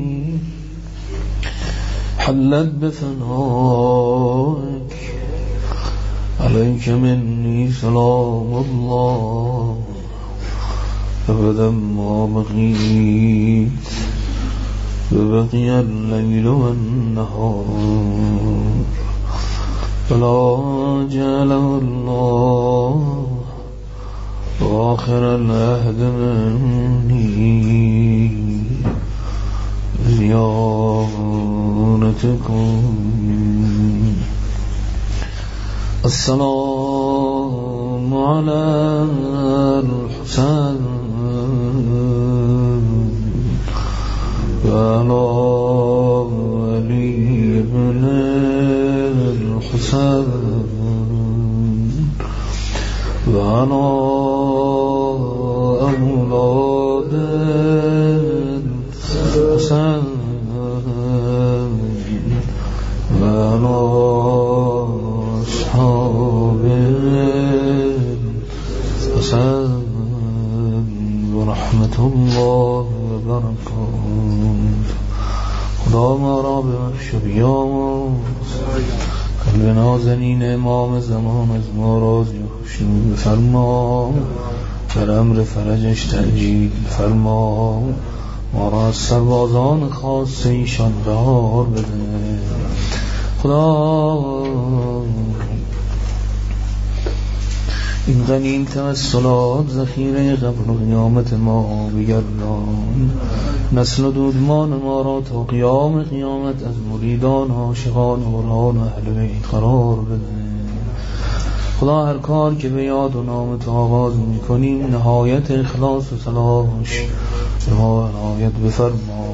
حلت بفنائك. عليك مني سلام الله أبدا ما بقيت وبقي الليل والنهار. فلا جعله الله آخر العهد مني زيارتكم. السلام على الحسين وعلى علي بن الحسين وعلى أولاد الحسين وعلى أصحاب الحسين ورحمة الله وبركاته. خدا ما را ببخش و بیامرز. قلب نازنین امام زمان از ما راضی و خوشنود بفرما. در امر فرجش تأجیل فرما. ما را از سربازان خاص ایشان بهار بده. خدا این غنیم توسلات ذخیره قبر و قیامت ما بگردان. نسل و دودمان ما را تا قیام قیامت از مریدان عاشقان و قرآن و اهل بیت قرار بده. خدا هر کار که به یاد و نام تو آغاز میکنیم نهایت اخلاص و صلاحش به ما عنایت بفرما.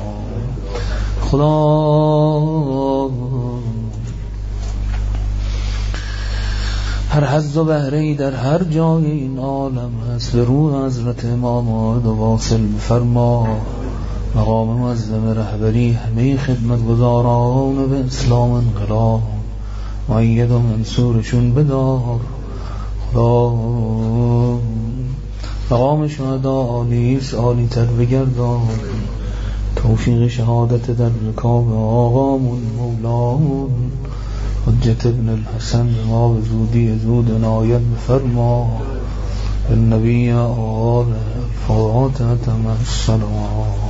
خدا هر حظ و بهره‌ای در هر جای این عالم هست به روح حضرت امام آمد و واصل بفرما. مقام معظم رهبری همه خدمتگزاران به اسلام انقلاب مؤید و منصورشون بدار. خدا مقام شهدا عالیست عالی تر بگردان. توفیق شهادت در رکاب آقامون مولامون حجت ابن الحسن ما به زودی زود عنایت بفرما. النبی آل الفاتحة مع السلام.